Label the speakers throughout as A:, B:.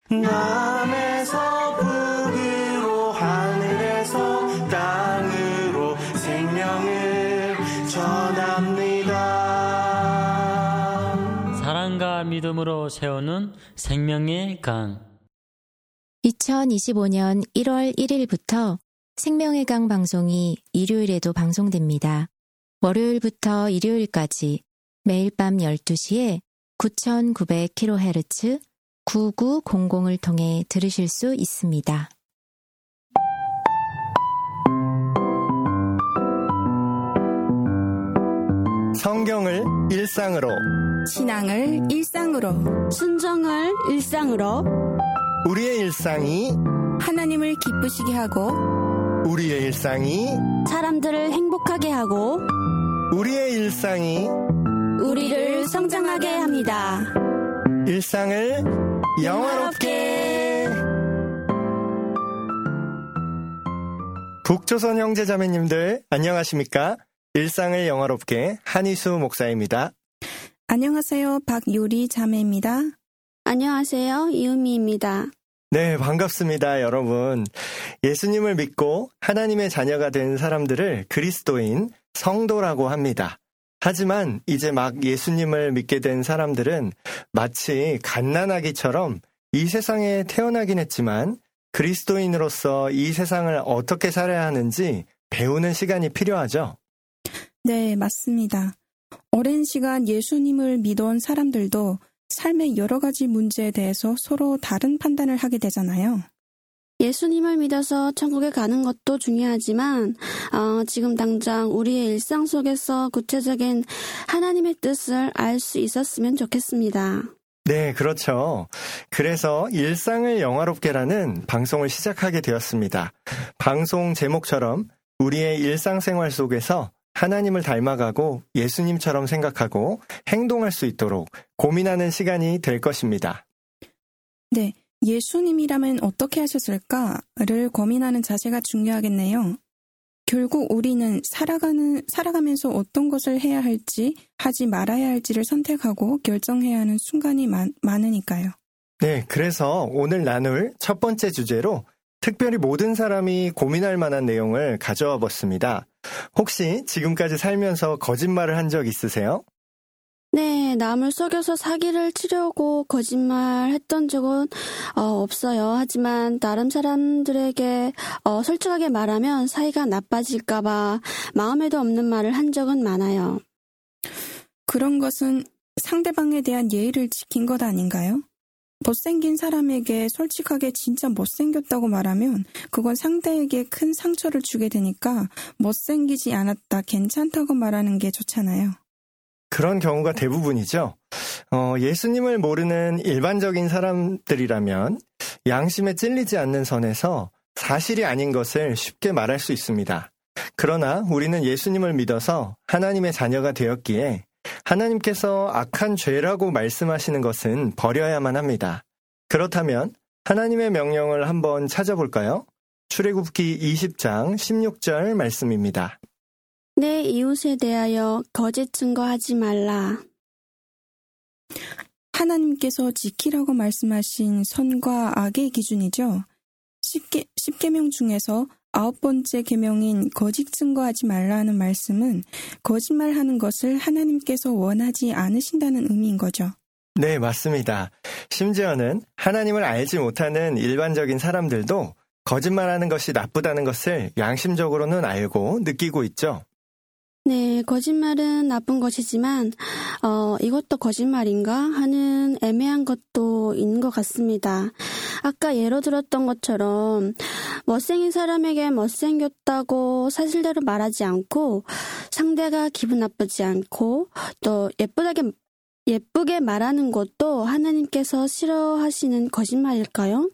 A: 남에서 북으로 하늘에서 땅으로 생명을 전합니다.
B: 사랑과 믿음으로 세우는 생명의 강.
C: 2025년 1월 1일부터 생명의 강 방송이 일요일에도 방송됩니다. 월요일부터 일요일까지 매일 밤 12시에 9900kHz 9900을 통해 들으실 수 있습니다.
A: 성경을 일상으로,
D: 신앙을 일상으로,
E: 순종을 일상으로,
A: 우리의 일상이
D: 하나님을 기쁘시게 하고
A: 우리의 일상이
E: 사람들을 행복하게 하고
A: 우리의 일상이
E: 우리를 성장하게 합니다.
A: 일상을 영화롭게. 북조선 형제자매님들 안녕하십니까? 일상을 영화롭게 한희수 목사입니다.
D: 안녕하세요. 박요리 자매입니다.
E: 안녕하세요. 이은미입니다.
A: 네, 반갑습니다, 여러분. 예수님을 믿고 하나님의 자녀가 된 사람들을 그리스도인, 성도라고 합니다. 하지만 이제 막 예수님을 믿게 된 사람들은 마치 갓난아기처럼 이 세상에 태어나긴 했지만 그리스도인으로서 이 세상을 어떻게 살아야 하는지 배우는 시간이 필요하죠.
D: 네, 맞습니다. 오랜 시간 예수님을 믿어온 사람들도 삶의 여러 가지 문제에 대해서 서로 다른 판단을 하게 되잖아요.
E: 예수님을 믿어서 천국에 가는 것도 중요하지만 지금 당장 우리의 일상 속에서 구체적인 하나님의 뜻을 알 수 있었으면 좋겠습니다.
A: 네, 그렇죠. 그래서 일상을 영화롭게라는 방송을 시작하게 되었습니다. 방송 제목처럼 우리의 일상생활 속에서 하나님을 닮아가고 예수님처럼 생각하고 행동할 수 있도록 고민하는 시간이 될 것입니다.
D: 네, 예수님이라면 어떻게 하셨을까를 고민하는 자세가 중요하겠네요. 결국 우리는 살아가면서 어떤 것을 해야 할지, 하지 말아야 할지를 선택하고 결정해야 하는 순간이 많으니까요.
A: 네, 그래서 오늘 나눌 첫 번째 주제로 특별히 모든 사람이 고민할 만한 내용을 가져와 봤습니다. 혹시 지금까지 살면서 거짓말을 한 적 있으세요?
E: 네, 남을 속여서 사기를 치려고 거짓말 했던 적은 없어요. 하지만 다른 사람들에게 솔직하게 말하면 사이가 나빠질까봐 마음에도 없는 말을 한 적은 많아요.
D: 그런 것은 상대방에 대한 예의를 지킨 것 아닌가요? 못생긴 사람에게 솔직하게 진짜 못생겼다고 말하면 그건 상대에게 큰 상처를 주게 되니까 못생기지 않았다, 괜찮다고 말하는 게 좋잖아요.
A: 그런 경우가 대부분이죠. 예수님을 모르는 일반적인 사람들이라면 양심에 찔리지 않는 선에서 사실이 아닌 것을 쉽게 말할 수 있습니다. 그러나 우리는 예수님을 믿어서 하나님의 자녀가 되었기에 하나님께서 악한 죄라고 말씀하시는 것은 버려야만 합니다. 그렇다면 하나님의 명령을 한번 찾아볼까요? 출애굽기 20장 16절 말씀입니다.
E: 내 이웃에 대하여 거짓 증거하지 말라.
D: 하나님께서 지키라고 말씀하신 선과 악의 기준이죠. 10계명 중에서 9번째 계명인 거짓 증거하지 말라는 말씀은 거짓말하는 것을 하나님께서 원하지 않으신다는 의미인 거죠.
A: 네, 맞습니다. 심지어는 하나님을 알지 못하는 일반적인 사람들도 거짓말하는 것이 나쁘다는 것을 양심적으로는 알고 느끼고 있죠.
E: 네, 거짓말은 나쁜 것이지만 이것도 거짓말인가 하는 애매한 것도 있는 것 같습니다. 아까 예로 들었던 것처럼 못생긴 사람에게 못생겼다고 사실대로 말하지 않고 상대가 기분 나쁘지 않고 또 예쁘게 말하는 것도 하나님께서 싫어하시는 거짓말일까요?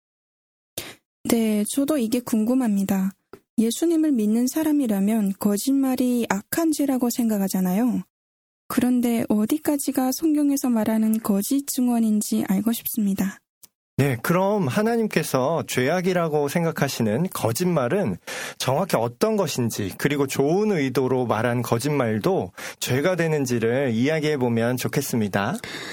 D: 네, 저도 이게 궁금합니다. 예수님을 믿는 사람이라면 거짓말이 악한 죄라고 생각하잖아요. 그런데 어디까지가 성경에서 말하는 거짓 증언인지 알고 싶습니다.
A: 네, 그럼 하나님께서 죄악이라고 생각하시는 거짓말은 정확히 어떤 것인지, 그리고 좋은 의도로 말한 거짓말도 죄가 되는지를 이야기해 보면 좋겠습니다.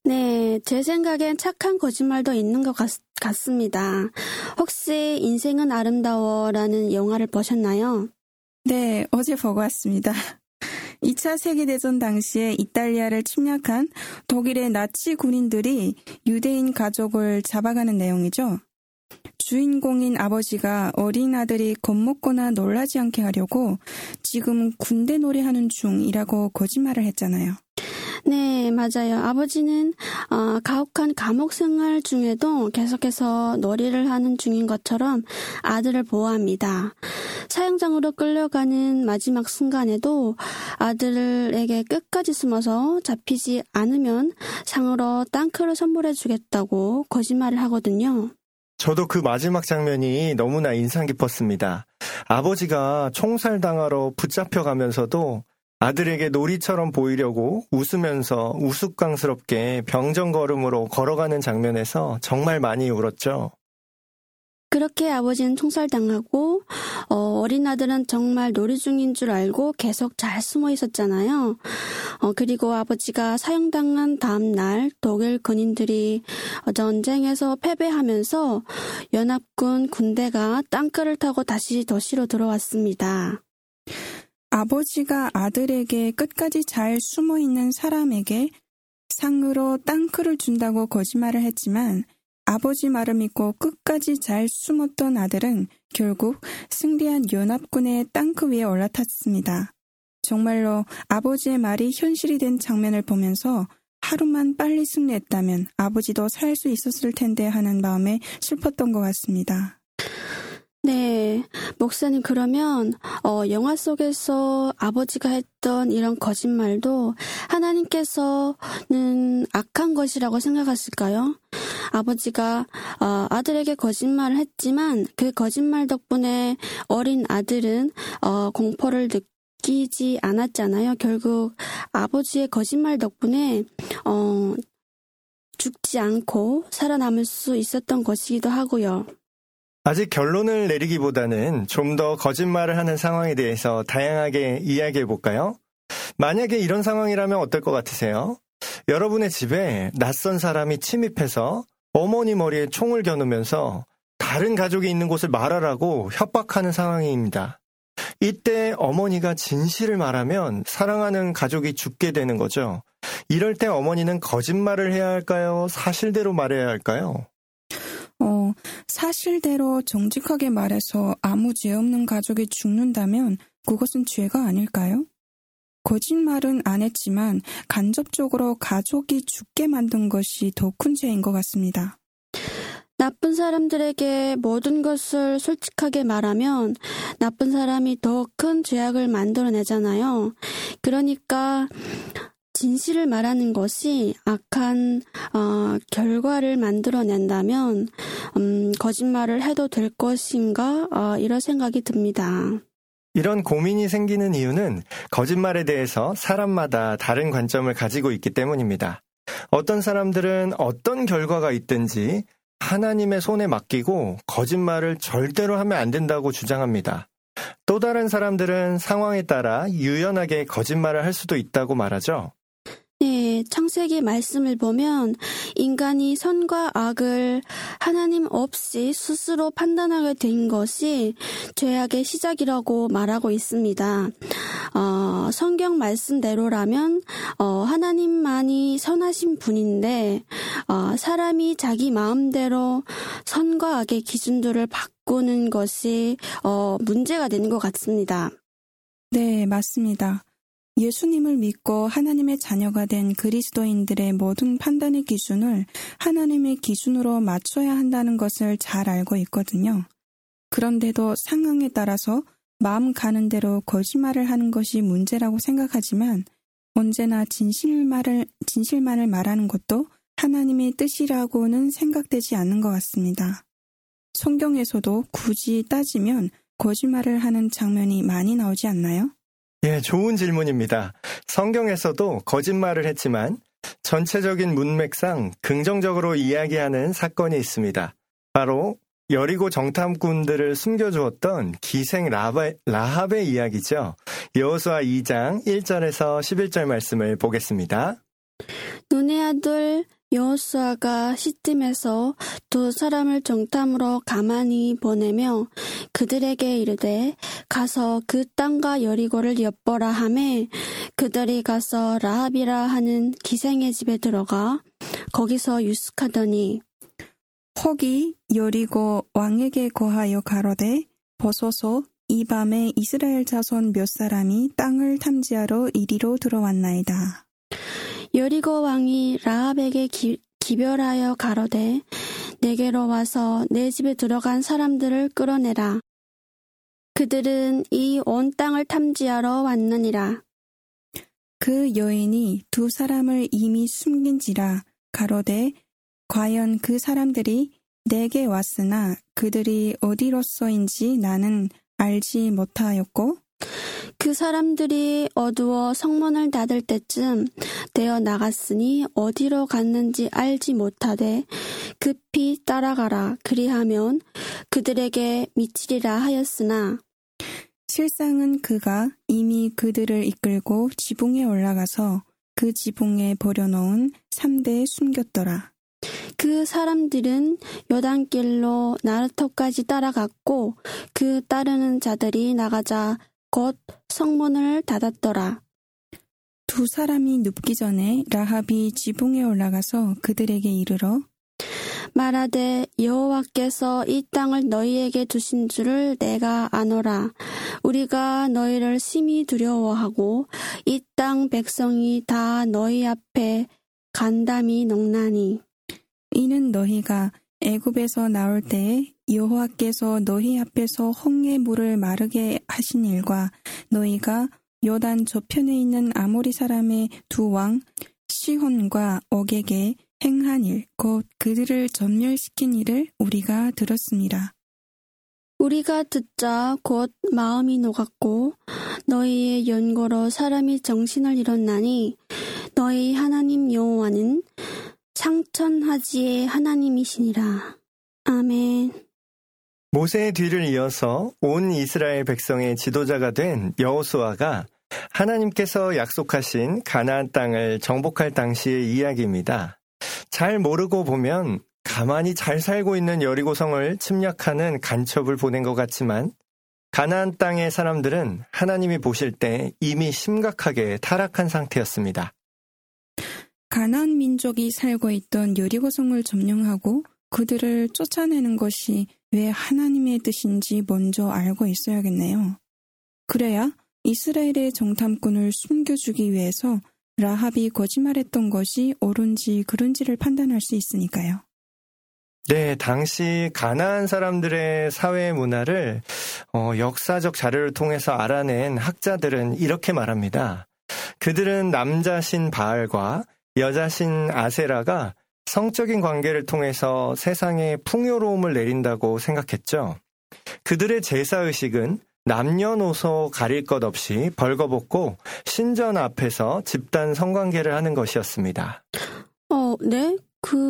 E: 네, 제 생각엔 착한 거짓말도 있는 것 같습니다. 혹시 인생은 아름다워라는 영화를 보셨나요?
D: 네, 어제 보고 왔습니다. 2차 세계대전 당시에 이탈리아를 침략한 독일의 나치 군인들이 유대인 가족을 잡아가는 내용이죠. 주인공인 아버지가 어린 아들이 겁먹거나 놀라지 않게 하려고 지금 군대 놀이하는 중이라고 거짓말을 했잖아요.
E: 네, 맞아요. 아버지는 가혹한 감옥 생활 중에도 계속해서 놀이를 하는 중인 것처럼 아들을 보호합니다. 사형장으로 끌려가는 마지막 순간에도 아들에게 끝까지 숨어서 잡히지 않으면 상으로 땅크를 선물해 주겠다고 거짓말을 하거든요.
A: 저도 그 마지막 장면이 너무나 인상 깊었습니다. 아버지가 총살당하러 붙잡혀가면서도 아들에게 놀이처럼 보이려고 웃으면서 우스꽝스럽게 병정걸음으로 걸어가는 장면에서 정말 많이 울었죠.
E: 그렇게 아버지는 총살당하고 어린 아들은 정말 놀이 중인 줄 알고 계속 잘 숨어 있었잖아요. 그리고 아버지가 사형당한 다음 날 독일 군인들이 전쟁에서 패배하면서 연합군 군대가 땅크를 타고 다시 도시로 들어왔습니다.
D: 아버지가 아들에게 끝까지 잘 숨어있는 사람에게 상으로 땅크를 준다고 거짓말을 했지만 아버지 말을 믿고 끝까지 잘 숨었던 아들은 결국 승리한 연합군의 땅크 위에 올라탔습니다. 정말로 아버지의 말이 현실이 된 장면을 보면서 하루만 빨리 승리했다면 아버지도 살 수 있었을 텐데 하는 마음에 슬펐던 것 같습니다.
E: 네, 목사님 그러면 영화 속에서 아버지가 했던 이런 거짓말도 하나님께서는 악한 것이라고 생각하실까요? 아버지가 아들에게 거짓말을 했지만 그 거짓말 덕분에 어린 아들은 공포를 느끼지 않았잖아요. 결국 아버지의 거짓말 덕분에 죽지 않고 살아남을 수 있었던 것이기도 하고요.
A: 아직 결론을 내리기보다는 좀 더 거짓말을 하는 상황에 대해서 다양하게 이야기해 볼까요? 만약에 이런 상황이라면 어떨 것 같으세요? 여러분의 집에 낯선 사람이 침입해서 어머니 머리에 총을 겨누면서 다른 가족이 있는 곳을 말하라고 협박하는 상황입니다. 이때 어머니가 진실을 말하면 사랑하는 가족이 죽게 되는 거죠. 이럴 때 어머니는 거짓말을 해야 할까요? 사실대로 말해야 할까요?
D: 사실대로 정직하게 말해서 아무 죄 없는 가족이 죽는다면 그것은 죄가 아닐까요? 거짓말은 안 했지만 간접적으로 가족이 죽게 만든 것이 더 큰 죄인 것 같습니다.
E: 나쁜 사람들에게 모든 것을 솔직하게 말하면 나쁜 사람이 더 큰 죄악을 만들어내잖아요. 그러니까 진실을 말하는 것이 악한 결과를 만들어낸다면 거짓말을 해도 될 것인가 이런 생각이 듭니다.
A: 이런 고민이 생기는 이유는 거짓말에 대해서 사람마다 다른 관점을 가지고 있기 때문입니다. 어떤 사람들은 어떤 결과가 있든지 하나님의 손에 맡기고 거짓말을 절대로 하면 안 된다고 주장합니다. 또 다른 사람들은 상황에 따라 유연하게 거짓말을 할 수도 있다고 말하죠.
E: 네, 창세기 말씀을 보면 인간이 선과 악을 하나님 없이 스스로 판단하게 된 것이 죄악의 시작이라고 말하고 있습니다. 성경 말씀대로라면 하나님만이 선하신 분인데 사람이 자기 마음대로 선과 악의 기준들을 바꾸는 것이 문제가 되는 것 같습니다.
D: 네, 맞습니다. 예수님을 믿고 하나님의 자녀가 된 그리스도인들의 모든 판단의 기준을 하나님의 기준으로 맞춰야 한다는 것을 잘 알고 있거든요. 그런데도 상황에 따라서 마음 가는 대로 거짓말을 하는 것이 문제라고 생각하지만 언제나 진실만을 말하는 것도 하나님의 뜻이라고는 생각되지 않는 것 같습니다. 성경에서도 굳이 따지면 거짓말을 하는 장면이 많이 나오지 않나요?
A: 예, 좋은 질문입니다. 성경에서도 거짓말을 했지만 전체적인 문맥상 긍정적으로 이야기하는 사건이 있습니다. 바로 여리고 정탐꾼들을 숨겨주었던 기생 라합의 이야기죠. 여호수아 2장 1절에서 11절 말씀을 보겠습니다.
E: 눈의 아들 여호수아가 시딤에서 두 사람을 정탐으로 가만히 보내며 그들에게 이르되 가서 그 땅과 여리고를 엿보라 하매 그들이 가서 라합이라 하는 기생의 집에 들어가 거기서 유숙하더니
D: 혹이 여리고 왕에게 고하여 가로되 보소서 이 밤에 이스라엘 자손 몇 사람이 땅을 탐지하러 이리로 들어왔나이다.
E: 여리고 왕이 라합에게 기별하여 가로되 내게로 와서 내 집에 들어간 사람들을 끌어내라. 그들은 이 온 땅을 탐지하러 왔느니라.
D: 그 여인이 두 사람을 이미 숨긴지라 가로되 과연 그 사람들이 내게 왔으나 그들이 어디로서인지 나는 알지 못하였고
E: 그 사람들이 어두워 성문을 닫을 때쯤 되어 나갔으니 어디로 갔는지 알지 못하되 급히 따라가라. 그리하면 그들에게 미치리라 하였으나
D: 실상은 그가 이미 그들을 이끌고 지붕에 올라가서 그 지붕에 버려놓은 삼대에 숨겼더라.
E: 그 사람들은 요단길로 나르토까지 따라갔고 그 따르는 자들이 나가자 곧 성문을 닫았더라.
D: 두 사람이 눕기 전에 라합이 지붕에 올라가서 그들에게 이르러
E: 말하되 여호와께서 이 땅을 너희에게 주신 줄을 내가 아노라. 우리가 너희를 심히 두려워하고 이 땅 백성이 다 너희 앞에 간담이 넉나니
D: 이는 너희가 애굽에서 나올 때에 여호와께서 너희 앞에서 홍해 물을 마르게 하신 일과 너희가 요단 저편에 있는 아모리 사람의 두 왕 시혼과 옥에게 행한 일, 곧 그들을 전멸시킨 일을 우리가 들었습니다.
E: 우리가 듣자 곧 마음이 녹았고 너희의 연고로 사람이 정신을 잃었나니 너희 하나님 여호와는 상천하지의 하나님이시니라. 아멘.
A: 모세의 뒤를 이어서 온 이스라엘 백성의 지도자가 된 여호수아가 하나님께서 약속하신 가나안 땅을 정복할 당시의 이야기입니다. 잘 모르고 보면 가만히 잘 살고 있는 여리고성을 침략하는 간첩을 보낸 것 같지만 가나안 땅의 사람들은 하나님이 보실 때 이미 심각하게 타락한 상태였습니다.
D: 가나안 민족이 살고 있던 여리고성을 점령하고 그들을 쫓아내는 것이 왜 하나님의 뜻인지 먼저 알고 있어야겠네요. 그래야 이스라엘의 정탐꾼을 숨겨주기 위해서 라합이 거짓말했던 것이 옳은지 그른지를 판단할 수 있으니까요.
A: 네, 당시 가나안 사람들의 사회 문화를 역사적 자료를 통해서 알아낸 학자들은 이렇게 말합니다. 그들은 남자신 바알과 여자신 아세라가 성적인 관계를 통해서 세상에 풍요로움을 내린다고 생각했죠. 그들의 제사의식은 남녀노소 가릴 것 없이 벌거벗고 신전 앞에서 집단 성관계를 하는 것이었습니다.
E: 네?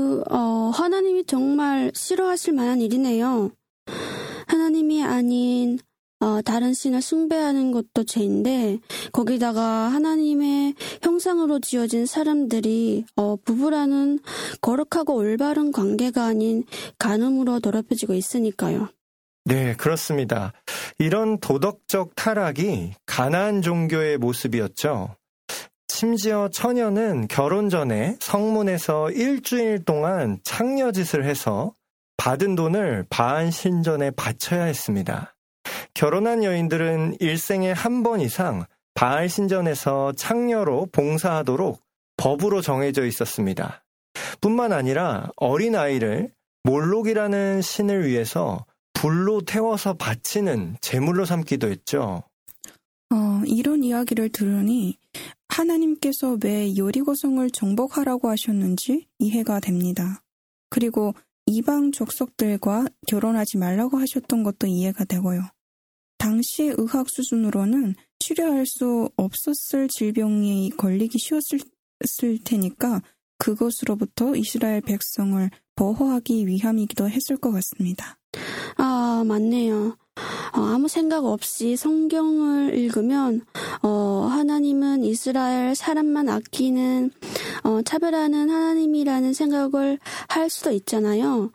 E: 하나님이 정말 싫어하실 만한 일이네요. 하나님이 아닌 다른 신을 숭배하는 것도 죄인데 거기다가 하나님의 형상으로 지어진 사람들이 부부라는 거룩하고 올바른 관계가 아닌 간음으로 더럽혀지고 있으니까요.
A: 네, 그렇습니다. 이런 도덕적 타락이 가나안 종교의 모습이었죠. 심지어 처녀는 결혼 전에 성문에서 일주일 동안 창녀짓을 해서 받은 돈을 바알 신전에 바쳐야 했습니다. 결혼한 여인들은 일생에 한 번 이상 바알 신전에서 창녀로 봉사하도록 법으로 정해져 있었습니다. 뿐만 아니라 어린아이를 몰록이라는 신을 위해서 불로 태워서 바치는 제물로 삼기도 했죠.
D: 이런 이야기를 들으니 하나님께서 왜 여리고성을 정복하라고 하셨는지 이해가 됩니다. 그리고 이방 족속들과 결혼하지 말라고 하셨던 것도 이해가 되고요. 당시 의학 수준으로는 치료할 수 없었을 질병이 걸리기 쉬웠을 테니까 그것으로부터 이스라엘 백성을 보호하기 위함이기도 했을 것 같습니다.
E: 맞네요. 아무 생각 없이 성경을 읽으면 하나님은 이스라엘 사람만 아끼는 차별하는 하나님이라는 생각을 할 수도 있잖아요.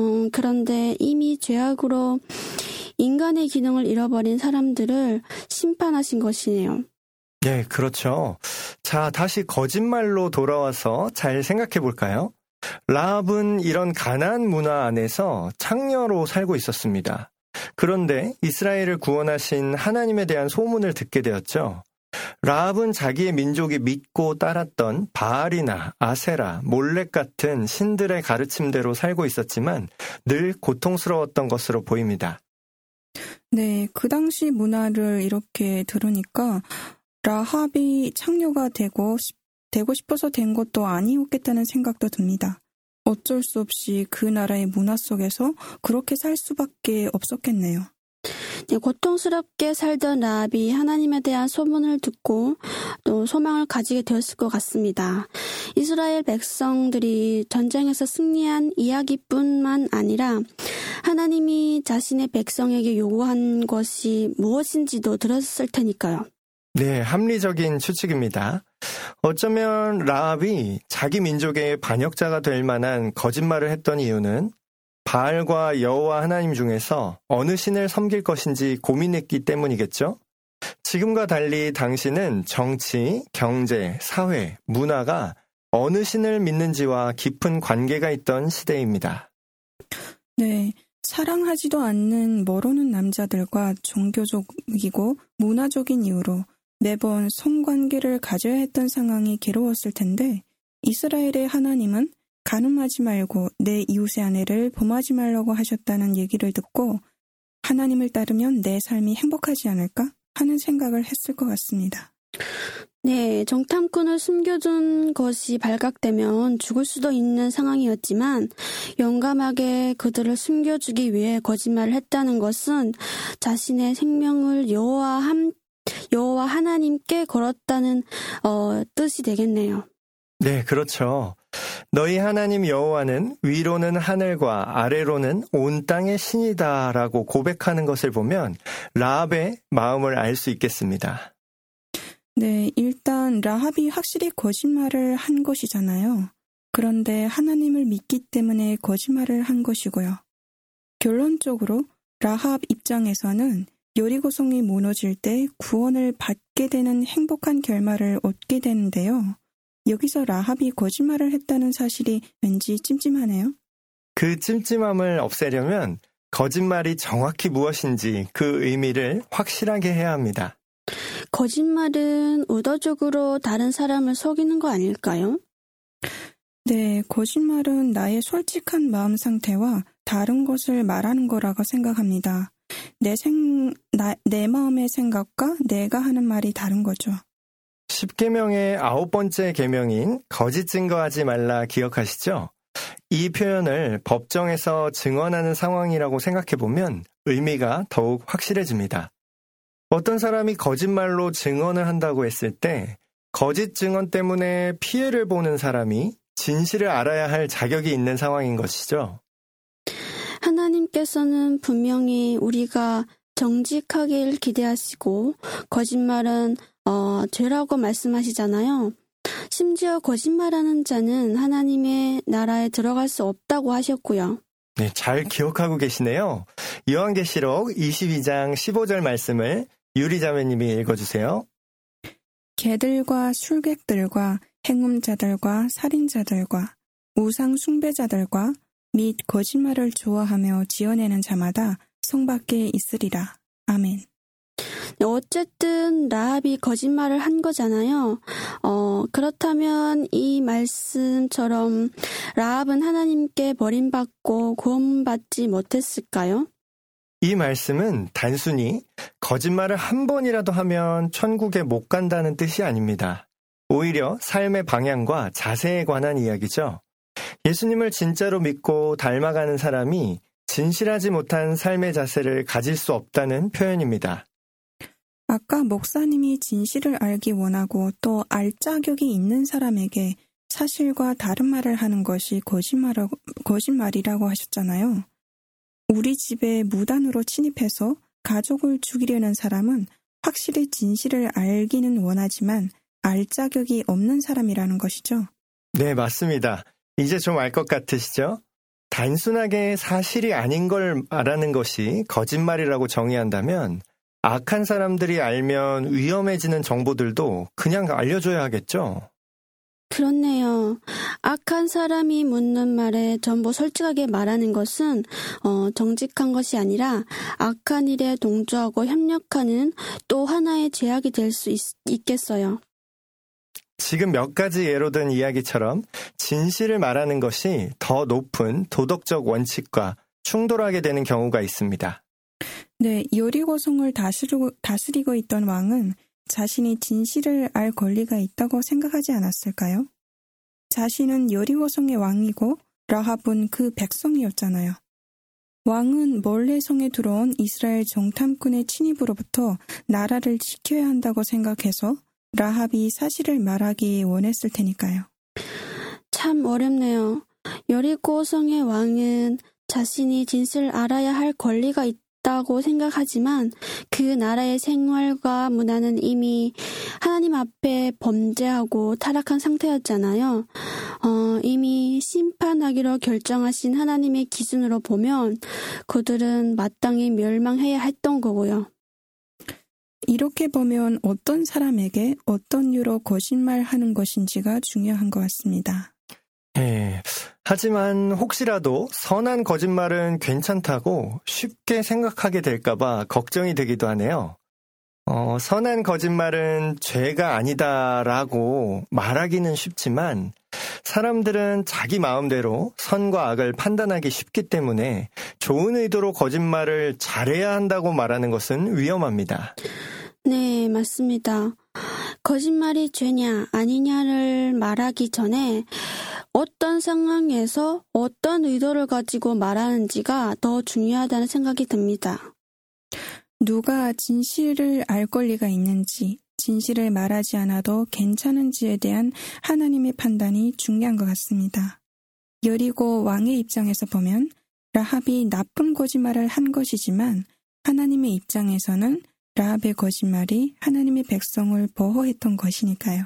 E: 그런데 이미 죄악으로 인간의 기능을 잃어버린 사람들을 심판하신 것이네요.
A: 네, 그렇죠. 자, 다시 거짓말로 돌아와서 잘 생각해 볼까요? 라합은 이런 가나안 문화 안에서 창녀로 살고 있었습니다. 그런데 이스라엘을 구원하신 하나님에 대한 소문을 듣게 되었죠. 라합은 자기의 민족이 믿고 따랐던 바알이나 아세라, 몰렉 같은 신들의 가르침대로 살고 있었지만 늘 고통스러웠던 것으로 보입니다.
D: 네, 그 당시 문화를 이렇게 들으니까 라합이 창녀가 되고 싶어서 된 것도 아니었겠다는 생각도 듭니다. 어쩔 수 없이 그 나라의 문화 속에서 그렇게 살 수밖에 없었겠네요.
E: 네, 고통스럽게 살던 라합이 하나님에 대한 소문을 듣고 또 소망을 가지게 되었을 것 같습니다. 이스라엘 백성들이 전쟁에서 승리한 이야기뿐만 아니라 하나님이 자신의 백성에게 요구한 것이 무엇인지도 들었을 테니까요.
A: 네, 합리적인 추측입니다. 어쩌면 라합이 자기 민족의 반역자가 될 만한 거짓말을 했던 이유는 바알과 여호와 하나님 중에서 어느 신을 섬길 것인지 고민했기 때문이겠죠? 지금과 달리 당시는 정치, 경제, 사회, 문화가 어느 신을 믿는지와 깊은 관계가 있던 시대입니다.
D: 네, 사랑하지도 않는 멀어오는 남자들과 종교적이고 문화적인 이유로 매번 성관계를 가져야 했던 상황이 괴로웠을 텐데 이스라엘의 하나님은 간음하지 말고 내 이웃의 아내를 범하지 말라고 하셨다는 얘기를 듣고 하나님을 따르면 내 삶이 행복하지 않을까 하는 생각을 했을 것 같습니다.
E: 네, 정탐꾼을 숨겨둔 것이 발각되면 죽을 수도 있는 상황이었지만 용감하게 그들을 숨겨주기 위해 거짓말을 했다는 것은 자신의 생명을 여호와 하나님께 걸었다는 뜻이 되겠네요.
A: 네, 그렇죠. 너희 하나님 여호와는 위로는 하늘과 아래로는 온 땅의 신이다라고 고백하는 것을 보면 라합의 마음을 알 수 있겠습니다.
D: 네, 일단 라합이 확실히 거짓말을 한 것이잖아요. 그런데 하나님을 믿기 때문에 거짓말을 한 것이고요. 결론적으로 라합 입장에서는 여리고성이 무너질 때 구원을 받게 되는 행복한 결말을 얻게 되는데요. 여기서 라합이 거짓말을 했다는 사실이 왠지 찜찜하네요.
A: 그 찜찜함을 없애려면 거짓말이 정확히 무엇인지 그 의미를 확실하게 해야 합니다.
E: 거짓말은 의도적으로 다른 사람을 속이는 거 아닐까요?
D: 네, 거짓말은 나의 솔직한 마음 상태와 다른 것을 말하는 거라고 생각합니다. 내 마음의 생각과 내가 하는 말이 다른 거죠.
A: 10계명의 9번째 계명인 거짓 증거하지 말라 기억하시죠? 이 표현을 법정에서 증언하는 상황이라고 생각해보면 의미가 더욱 확실해집니다. 어떤 사람이 거짓말로 증언을 한다고 했을 때 거짓 증언 때문에 피해를 보는 사람이 진실을 알아야 할 자격이 있는 상황인 것이죠.
E: 하나님께서는 분명히 우리가 정직하길 기대하시고 거짓말은 죄라고 말씀하시잖아요. 심지어 거짓말하는 자는 하나님의 나라에 들어갈 수 없다고 하셨고요.
A: 네, 잘 기억하고 계시네요. 요한계시록 22장 15절 말씀을 유리자매님이 읽어주세요.
D: 개들과 술객들과 행음자들과 살인자들과 우상 숭배자들과 및 거짓말을 좋아하며 지어내는 자마다 성 밖에 있으리라. 아멘.
E: 어쨌든 라합이 거짓말을 한 거잖아요. 그렇다면 이 말씀처럼 라합은 하나님께 버림받고 구원받지 못했을까요?
A: 이 말씀은 단순히 거짓말을 한 번이라도 하면 천국에 못 간다는 뜻이 아닙니다. 오히려 삶의 방향과 자세에 관한 이야기죠. 예수님을 진짜로 믿고 닮아가는 사람이 진실하지 못한 삶의 자세를 가질 수 없다는 표현입니다.
D: 아까 목사님이 진실을 알기 원하고 또 알 자격이 있는 사람에게 사실과 다른 말을 하는 것이 거짓말이라고 하셨잖아요. 우리 집에 무단으로 침입해서 가족을 죽이려는 사람은 확실히 진실을 알기는 원하지만 알 자격이 없는 사람이라는 것이죠.
A: 네, 맞습니다. 이제 좀 알 것 같으시죠? 단순하게 사실이 아닌 걸 말하는 것이 거짓말이라고 정의한다면 악한 사람들이 알면 위험해지는 정보들도 그냥 알려줘야 하겠죠?
E: 그렇네요. 악한 사람이 묻는 말에 전부 솔직하게 말하는 것은 정직한 것이 아니라 악한 일에 동조하고 협력하는 또 하나의 죄악이 될 수 있겠어요.
A: 지금 몇 가지 예로 든 이야기처럼 진실을 말하는 것이 더 높은 도덕적 원칙과 충돌하게 되는 경우가 있습니다.
D: 네, 여리고성을 다스리고 있던 왕은 자신이 진실을 알 권리가 있다고 생각하지 않았을까요? 자신은 여리고성의 왕이고 라합은 그 백성이었잖아요. 왕은 몰래 성에 들어온 이스라엘 정탐꾼의 침입으로부터 나라를 지켜야 한다고 생각해서 라합이 사실을 말하기 원했을 테니까요.
E: 참 어렵네요. 여리고성의 왕은 자신이 진실을 알아야 할 권리가 있다고 생각하지만 그 나라의 생활과 문화는 이미 하나님 앞에 범죄하고 타락한 상태였잖아요. 이미 심판하기로 결정하신 하나님의 기준으로 보면 그들은 마땅히 멸망해야 했던 거고요.
D: 이렇게 보면 어떤 사람에게 어떤 이유로 거짓말하는 것인지가 중요한 것 같습니다.
A: 네, 하지만 혹시라도 선한 거짓말은 괜찮다고 쉽게 생각하게 될까봐 걱정이 되기도 하네요. 선한 거짓말은 죄가 아니다라고 말하기는 쉽지만 사람들은 자기 마음대로 선과 악을 판단하기 쉽기 때문에 좋은 의도로 거짓말을 잘해야 한다고 말하는 것은 위험합니다.
E: 네, 맞습니다. 거짓말이 죄냐 아니냐를 말하기 전에 어떤 상황에서 어떤 의도를 가지고 말하는지가 더 중요하다는 생각이 듭니다.
D: 누가 진실을 알 권리가 있는지, 진실을 말하지 않아도 괜찮은지에 대한 하나님의 판단이 중요한 것 같습니다. 여리고 왕의 입장에서 보면 라합이 나쁜 거짓말을 한 것이지만 하나님의 입장에서는 라합의 거짓말이 하나님의 백성을 보호했던 것이니까요.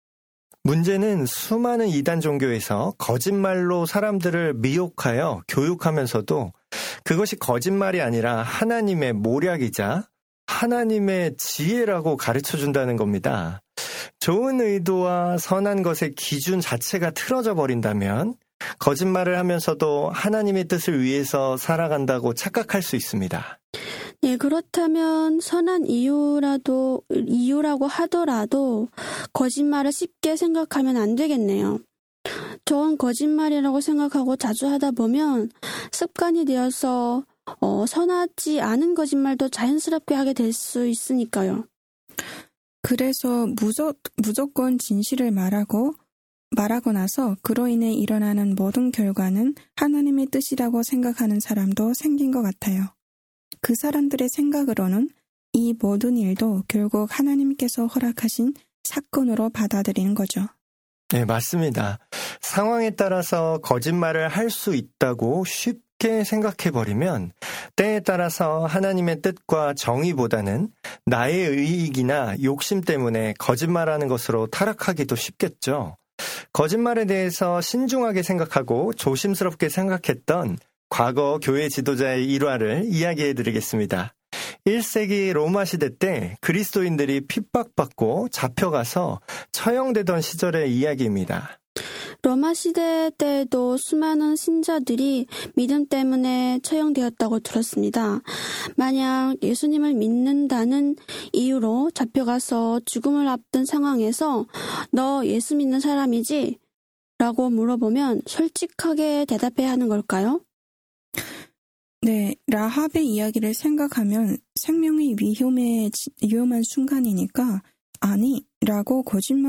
A: 문제는 수많은 이단 종교에서 거짓말로 사람들을 미혹하여 교육하면서도 그것이 거짓말이 아니라 하나님의 모략이자 하나님의 지혜라고 가르쳐준다는 겁니다. 좋은 의도와 선한 것의 기준 자체가 틀어져 버린다면 거짓말을 하면서도 하나님의 뜻을 위해서 살아간다고 착각할 수 있습니다.
E: 네, 그렇다면 선한 이유라고 하더라도 거짓말을 쉽게 생각하면 안 되겠네요. 좋은 거짓말이라고 생각하고 자주 하다 보면 습관이 되어서 선하지 않은 거짓말도 자연스럽게 하게 될 수 있으니까요.
D: 그래서 무조건 진실을 말하고 나서 그로 인해 일어나는 모든 결과는 하나님의 뜻이라고 생각하는 사람도 생긴 것 같아요. 그 사람들의 생각으로는 이 모든 일도 결국 하나님께서 허락하신 사건으로 받아들이는 거죠.
A: 네, 맞습니다. 상황에 따라서 거짓말을 할 수 있다고 쉽게 생각해버리면 때에 따라서 하나님의 뜻과 정의보다는 나의 이익이나 욕심 때문에 거짓말하는 것으로 타락하기도 쉽겠죠. 거짓말에 대해서 신중하게 생각하고 조심스럽게 생각했던 과거 교회 지도자의 일화를 이야기해드리겠습니다. 1세기 로마 시대 때 그리스도인들이 핍박받고 잡혀가서 처형되던 시절의 이야기입니다.
E: 로마 시대 때에도 수많은 신자들이 믿음 때문에 처형되었다고 들었습니다. 만약 예수님을 믿는다는 이유로 잡혀가서 죽음을 앞둔 상황에서 너 예수 믿는 사람이지? 라고 물어보면 솔직하게 대답해야 하는 걸까요?
D: 네, 라합의 이야기를 생각하면 생명이 위험한 순간이니까 아니라고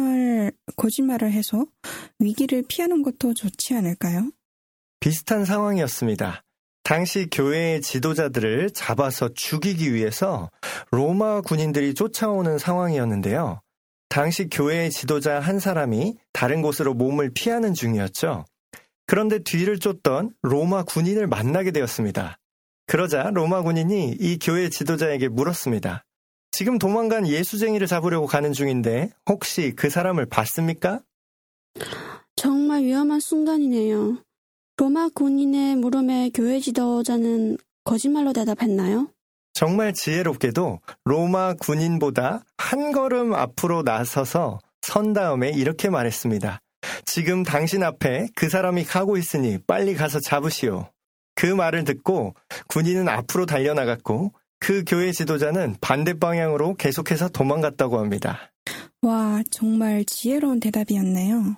D: 거짓말을 해서 위기를 피하는 것도 좋지 않을까요?
A: 비슷한 상황이었습니다. 당시 교회의 지도자들을 잡아서 죽이기 위해서 로마 군인들이 쫓아오는 상황이었는데요. 당시 교회의 지도자 한 사람이 다른 곳으로 몸을 피하는 중이었죠. 그런데 뒤를 쫓던 로마 군인을 만나게 되었습니다. 그러자 로마 군인이 이 교회 지도자에게 물었습니다. 지금 도망간 예수쟁이를 잡으려고 가는 중인데 혹시 그 사람을 봤습니까?
E: 정말 위험한 순간이네요. 로마 군인의 물음에 교회 지도자는 거짓말로 대답했나요?
A: 정말 지혜롭게도 로마 군인보다 한 걸음 앞으로 나서서 선 다음에 이렇게 말했습니다. 지금 당신 앞에 그 사람이 가고 있으니 빨리 가서 잡으시오. 그 말을 듣고 군인은 앞으로 달려나갔고 그 교회 지도자는 반대 방향으로 계속해서 도망갔다고 합니다.
D: 와, 정말 지혜로운 대답이었네요.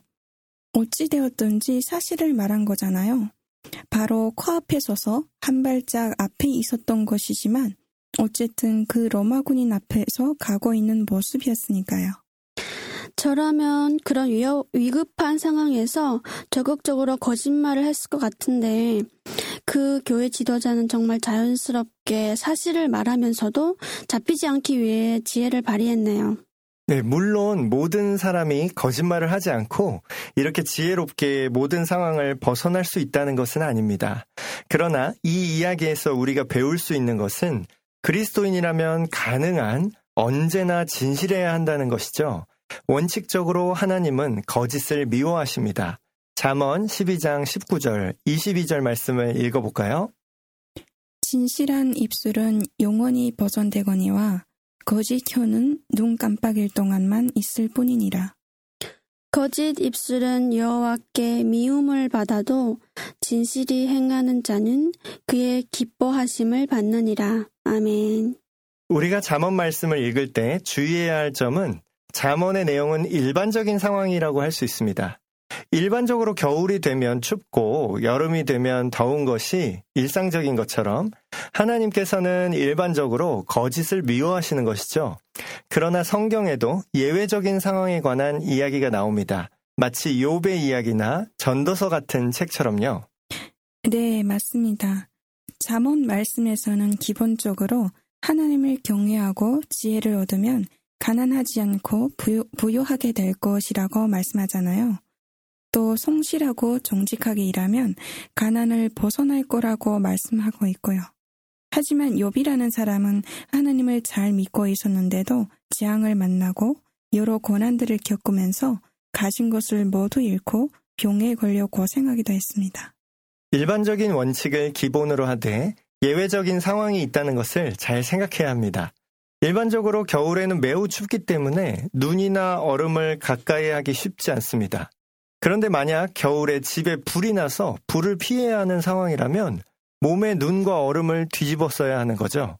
D: 어찌되었든지 사실을 말한 거잖아요. 바로 코앞에 서서 한 발짝 앞에 있었던 것이지만 어쨌든 그 로마 군인 앞에서 가고 있는 모습이었으니까요.
E: 저라면 그런 위급한 상황에서 적극적으로 거짓말을 했을 것 같은데 그 교회 지도자는 정말 자연스럽게 사실을 말하면서도 잡히지 않기 위해 지혜를 발휘했네요.
A: 네, 물론 모든 사람이 거짓말을 하지 않고 이렇게 지혜롭게 모든 상황을 벗어날 수 있다는 것은 아닙니다. 그러나 이 이야기에서 우리가 배울 수 있는 것은 그리스도인이라면 가능한 언제나 진실해야 한다는 것이죠. 원칙적으로 하나님은 거짓을 미워하십니다. 잠언 12장 19절, 22절 말씀을 읽어볼까요?
D: 진실한 입술은 영원히 보존되거니와 거짓 혀는 눈 깜빡일 동안만 있을 뿐이니라.
E: 거짓 입술은 여호와께 미움을 받아도 진실이 행하는 자는 그의 기뻐하심을 받느니라. 아멘.
A: 우리가 잠언 말씀을 읽을 때 주의해야 할 점은 잠언의 내용은 일반적인 상황이라고 할 수 있습니다. 일반적으로 겨울이 되면 춥고 여름이 되면 더운 것이 일상적인 것처럼 하나님께서는 일반적으로 거짓을 미워하시는 것이죠. 그러나 성경에도 예외적인 상황에 관한 이야기가 나옵니다. 마치 욥의 이야기나 전도서 같은 책처럼요.
D: 네, 맞습니다. 잠언 말씀에서는 기본적으로 하나님을 경외하고 지혜를 얻으면 가난하지 않고 부유하게 될 것이라고 말씀하잖아요. 또 성실하고 정직하게 일하면 가난을 벗어날 거라고 말씀하고 있고요. 하지만 욥이라는 사람은 하나님을 잘 믿고 있었는데도 재앙을 만나고 여러 고난들을 겪으면서 가진 것을 모두 잃고 병에 걸려 고생하기도 했습니다.
A: 일반적인 원칙을 기본으로 하되 예외적인 상황이 있다는 것을 잘 생각해야 합니다. 일반적으로 겨울에는 매우 춥기 때문에 눈이나 얼음을 가까이 하기 쉽지 않습니다. 그런데 만약 겨울에 집에 불이 나서 불을 피해야 하는 상황이라면 몸에 눈과 얼음을 뒤집어 써야 하는 거죠.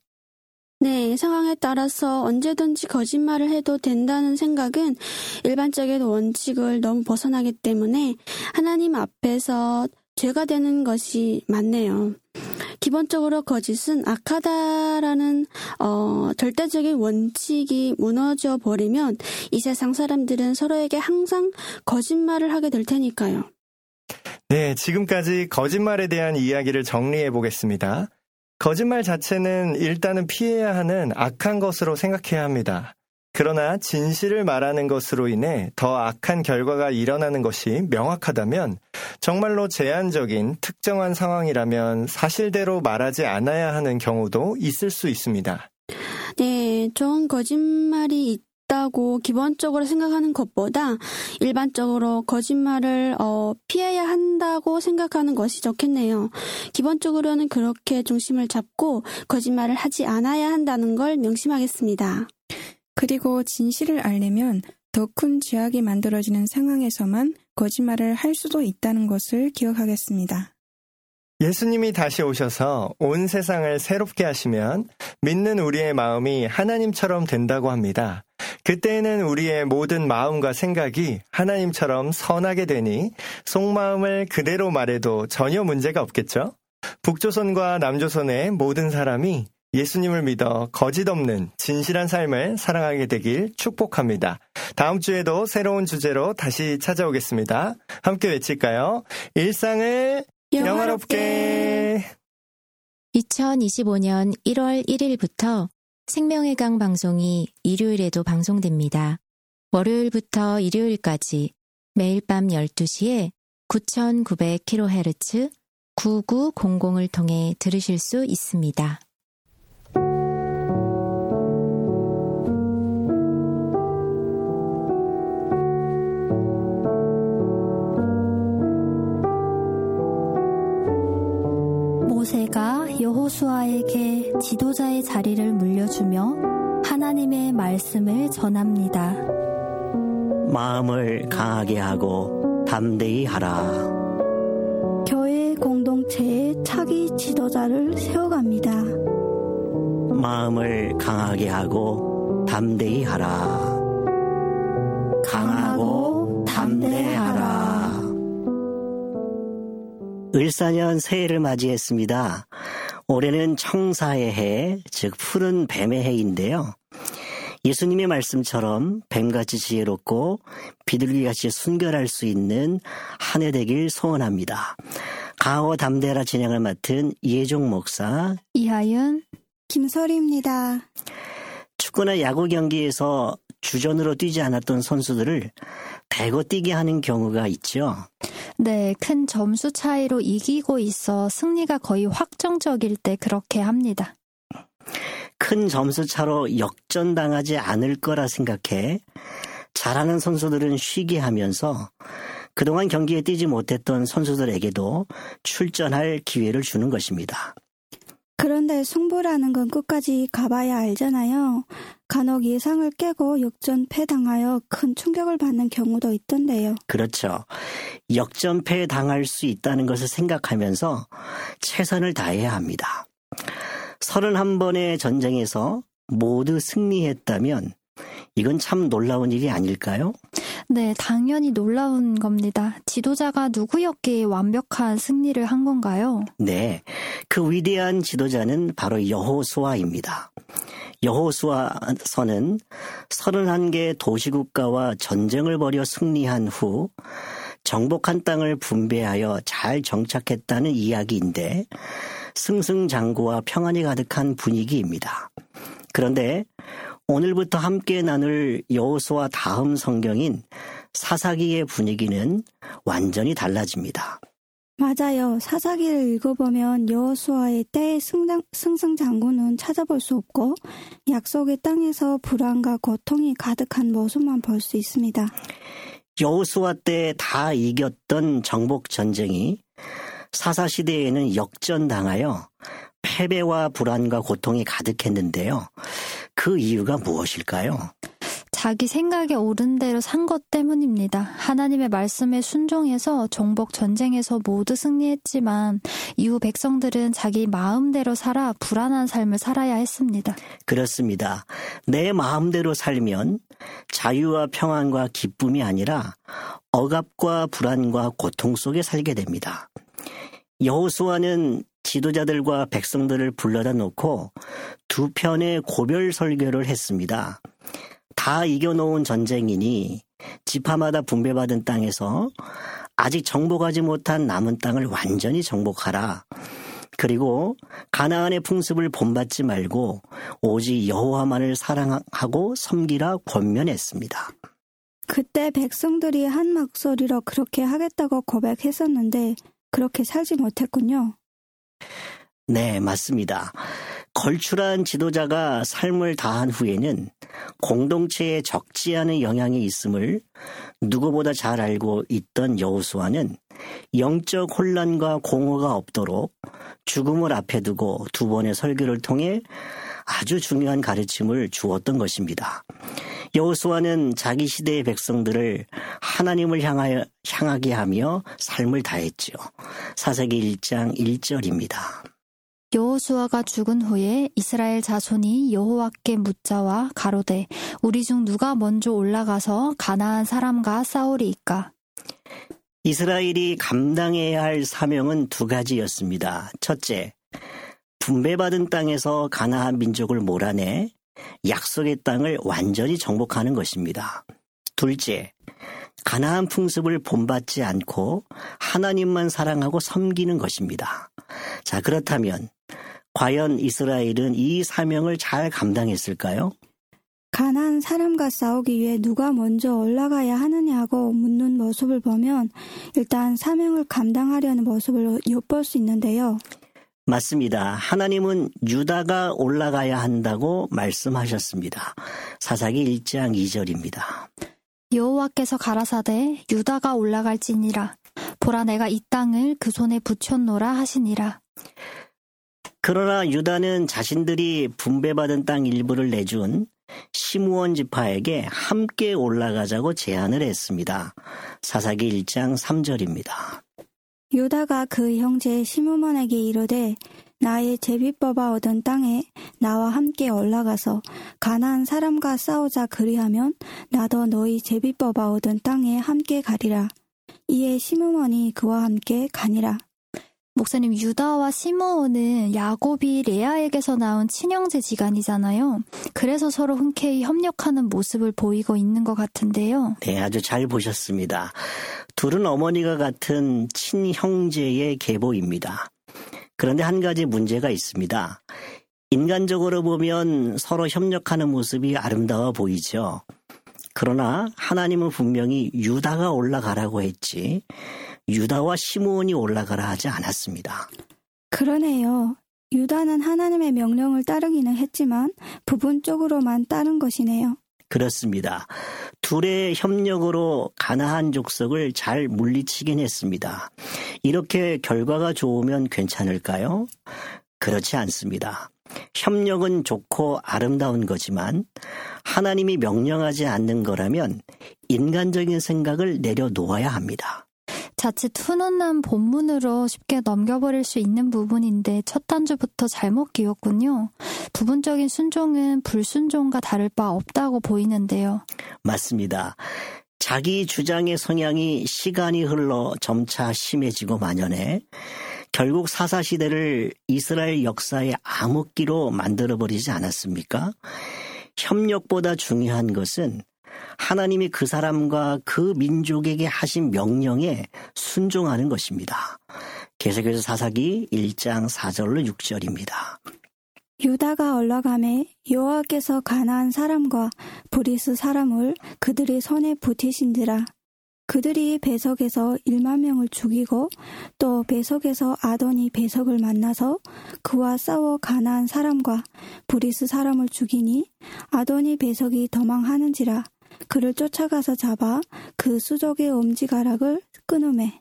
E: 네, 상황에 따라서 언제든지 거짓말을 해도 된다는 생각은 일반적인 원칙을 너무 벗어나기 때문에 하나님 앞에서 죄가 되는 것이 많네요. 기본적으로 거짓은 악하다라는 절대적인 원칙이 무너져 버리면 이 세상 사람들은 서로에게 항상 거짓말을 하게 될 테니까요.
A: 네, 지금까지 거짓말에 대한 이야기를 정리해 보겠습니다. 거짓말 자체는 일단은 피해야 하는 악한 것으로 생각해야 합니다. 그러나 진실을 말하는 것으로 인해 더 악한 결과가 일어나는 것이 명확하다면 정말로 제한적인 특정한 상황이라면 사실대로 말하지 않아야 하는 경우도 있을 수 있습니다.
E: 네, 좋은 거짓말이 있다고 기본적으로 생각하는 것보다 일반적으로 거짓말을 피해야 한다고 생각하는 것이 좋겠네요. 기본적으로는 그렇게 중심을 잡고 거짓말을 하지 않아야 한다는 걸 명심하겠습니다.
D: 그리고 진실을 알려면 더 큰 죄악이 만들어지는 상황에서만 거짓말을 할 수도 있다는 것을 기억하겠습니다.
A: 예수님이 다시 오셔서 온 세상을 새롭게 하시면 믿는 우리의 마음이 하나님처럼 된다고 합니다. 그때에는 우리의 모든 마음과 생각이 하나님처럼 선하게 되니 속마음을 그대로 말해도 전혀 문제가 없겠죠? 북조선과 남조선의 모든 사람이 예수님을 믿어 거짓 없는 진실한 삶을 사랑하게 되길 축복합니다. 다음 주에도 새로운 주제로 다시 찾아오겠습니다. 함께 외칠까요? 일상을 영화롭게.
C: 2025년 1월 1일부터 생명의 강 방송이 일요일에도 방송됩니다. 월요일부터 일요일까지 매일 밤 12시에 9900kHz 9900을 통해 들으실 수 있습니다.
F: 모세가 여호수아에게 지도자의 자리를 물려주며 하나님의 말씀을 전합니다.
G: 마음을 강하게 하고 담대히 하라.
E: 교회 공동체에 차기 지도자를 세워갑니다.
G: 마음을 강하게 하고 담대히 하라. 강하고 담대하라. 을사년 새해를 맞이했습니다. 올해는 청사의 해, 즉 푸른 뱀의 해인데요. 예수님의 말씀처럼 뱀같이 지혜롭고 비둘기같이 순결할 수 있는 한 해 되길 소원합니다. 강하고 담대하라 진행을 맡은 이혜종 목사,
C: 이하윤,
E: 김설희입니다.
G: 축구나 야구 경기에서 주전으로 뛰지 않았던 선수들을 대거 뛰게 하는 경우가 있죠.
C: 네, 큰 점수 차이로 이기고 있어 승리가 거의 확정적일 때 그렇게 합니다.
G: 큰 점수 차로 역전당하지 않을 거라 생각해 잘하는 선수들은 쉬게 하면서 그동안 경기에 뛰지 못했던 선수들에게도 출전할 기회를 주는 것입니다.
E: 그런데 승부라는 건 끝까지 가봐야 알잖아요. 간혹 예상을 깨고 역전패당하여 큰 충격을 받는 경우도 있던데요.
G: 그렇죠. 역전패 당할 수 있다는 것을 생각하면서 최선을 다해야 합니다. 31번의 전쟁에서 모두 승리했다면 이건 참 놀라운 일이 아닐까요?
C: 네, 당연히 놀라운 겁니다. 지도자가 누구였기에 완벽한 승리를 한 건가요?
G: 네, 그 위대한 지도자는 바로 여호수아입니다. 여호수아서는 31개 도시국가와 전쟁을 벌여 승리한 후 정복한 땅을 분배하여 잘 정착했다는 이야기인데 승승장구와 평안이 가득한 분위기입니다. 그런데 오늘부터 함께 나눌 여호수아 다음 성경인 사사기의 분위기는 완전히 달라집니다.
E: 맞아요. 사사기를 읽어보면 여호수아의 때의 승승장구는 찾아볼 수 없고 약속의 땅에서 불안과 고통이 가득한 모습만 볼 수 있습니다.
G: 여호수아 때 다 이겼던 정복 전쟁이 사사시대에는 역전당하여 패배와 불안과 고통이 가득했는데요. 그 이유가 무엇일까요?
C: 자기 생각에 옳은 대로 산 것 때문입니다. 하나님의 말씀에 순종해서 정복 전쟁에서 모두 승리했지만 이후 백성들은 자기 마음대로 살아 불안한 삶을 살아야 했습니다.
G: 그렇습니다. 내 마음대로 살면 자유와 평안과 기쁨이 아니라 억압과 불안과 고통 속에 살게 됩니다. 여호수아는 지도자들과 백성들을 불러다 놓고 두 편의 고별 설교를 했습니다. 다 이겨놓은 전쟁이니 지파마다 분배받은 땅에서 아직 정복하지 못한 남은 땅을 완전히 정복하라. 그리고 가나안의 풍습을 본받지 말고 오직 여호와만을 사랑하고 섬기라 권면했습니다.
E: 그때 백성들이 한 목소리로 그렇게 하겠다고 고백했었는데 그렇게 살지 못했군요.
G: 네, 맞습니다. 걸출한 지도자가 삶을 다한 후에는 공동체에 적지 않은 영향이 있음을 누구보다 잘 알고 있던 여호수아는 영적 혼란과 공허가 없도록 죽음을 앞에 두고 두 번의 설교를 통해 아주 중요한 가르침을 주었던 것입니다. 여호수아는 자기 시대의 백성들을 하나님을 향하게 하며 삶을 다했죠. 사사기 1장 1절입니다.
C: 여호수아가 죽은 후에 이스라엘 자손이 여호와께 묻자와 가로되 우리 중 누가 먼저 올라가서 가나안 사람과 싸우리이까?
G: 이스라엘이 감당해야 할 사명은 두 가지였습니다. 첫째, 분배받은 땅에서 가나안 민족을 몰아내 약속의 땅을 완전히 정복하는 것입니다. 둘째, 가나안 풍습을 본받지 않고 하나님만 사랑하고 섬기는 것입니다. 자, 그렇다면 과연 이스라엘은 이 사명을 잘 감당했을까요?
E: 가나안 사람과 싸우기 위해 누가 먼저 올라가야 하느냐고 묻는 모습을 보면 일단 사명을 감당하려는 모습을 엿볼 수 있는데요.
G: 맞습니다. 하나님은 유다가 올라가야 한다고 말씀하셨습니다. 사사기 1장 2절입니다.
C: 여호와께서 가라사대 유다가 올라갈지니라 보라 내가 이 땅을 그 손에 붙였노라 하시니라.
G: 그러나 유다는 자신들이 분배받은 땅 일부를 내준 시므온 지파에게 함께 올라가자고 제안을 했습니다. 사사기 1장 3절입니다.
H: 유다가 그 형제 시므온에게 이르되 나의 제비뽑아 얻은 땅에 나와 함께 올라가서 가나안 사람과 싸우자 그리하면 나도 너희 제비뽑아 얻은 땅에 함께 가리라. 이에 시므온이 그와 함께 가니라.
C: 목사님, 유다와 시므온은 야곱이 레아에게서 나온 친형제 지간이잖아요. 그래서 서로 흔쾌히 협력하는 모습을 보이고 있는 것 같은데요.
G: 네, 아주 잘 보셨습니다. 둘은 어머니가 같은 친형제의 계보입니다. 그런데 한 가지 문제가 있습니다. 인간적으로 보면 서로 협력하는 모습이 아름다워 보이죠. 그러나 하나님은 분명히 유다가 올라가라고 했지 유다와 시므온이 올라가라 하지 않았습니다.
H: 그러네요. 유다는 하나님의 명령을 따르기는 했지만 부분적으로만 따른 것이네요.
G: 그렇습니다. 둘의 협력으로 가나안 족속을 잘 물리치긴 했습니다. 이렇게 결과가 좋으면 괜찮을까요? 그렇지 않습니다. 협력은 좋고 아름다운 거지만 하나님이 명령하지 않는 거라면 인간적인 생각을 내려놓아야 합니다.
C: 자칫 훈훈한 본문으로 쉽게 넘겨버릴 수 있는 부분인데 첫 단주부터 잘못 끼웠군요. 부분적인 순종은 불순종과 다를 바 없다고 보이는데요.
G: 맞습니다. 자기 주장의 성향이 시간이 흘러 점차 심해지고 만연해 결국 사사시대를 이스라엘 역사의 암흑기로 만들어버리지 않았습니까? 협력보다 중요한 것은 하나님이 그 사람과 그 민족에게 하신 명령에 순종하는 것입니다. 계속해서 사사기 1장 4절로 6절입니다.
H: 유다가 올라가매 여호와께서 가나안 사람과 브리스 사람을 그들의 손에 붙이신지라. 그들이 베석에서 1만 명을 죽이고 또 베석에서 아도니 베석을 만나서 그와 싸워 가나안 사람과 브리스 사람을 죽이니 아도니 베석이 도망하는지라. 그를 쫓아가서 잡아 그 수족의 엄지가락을 끊으매.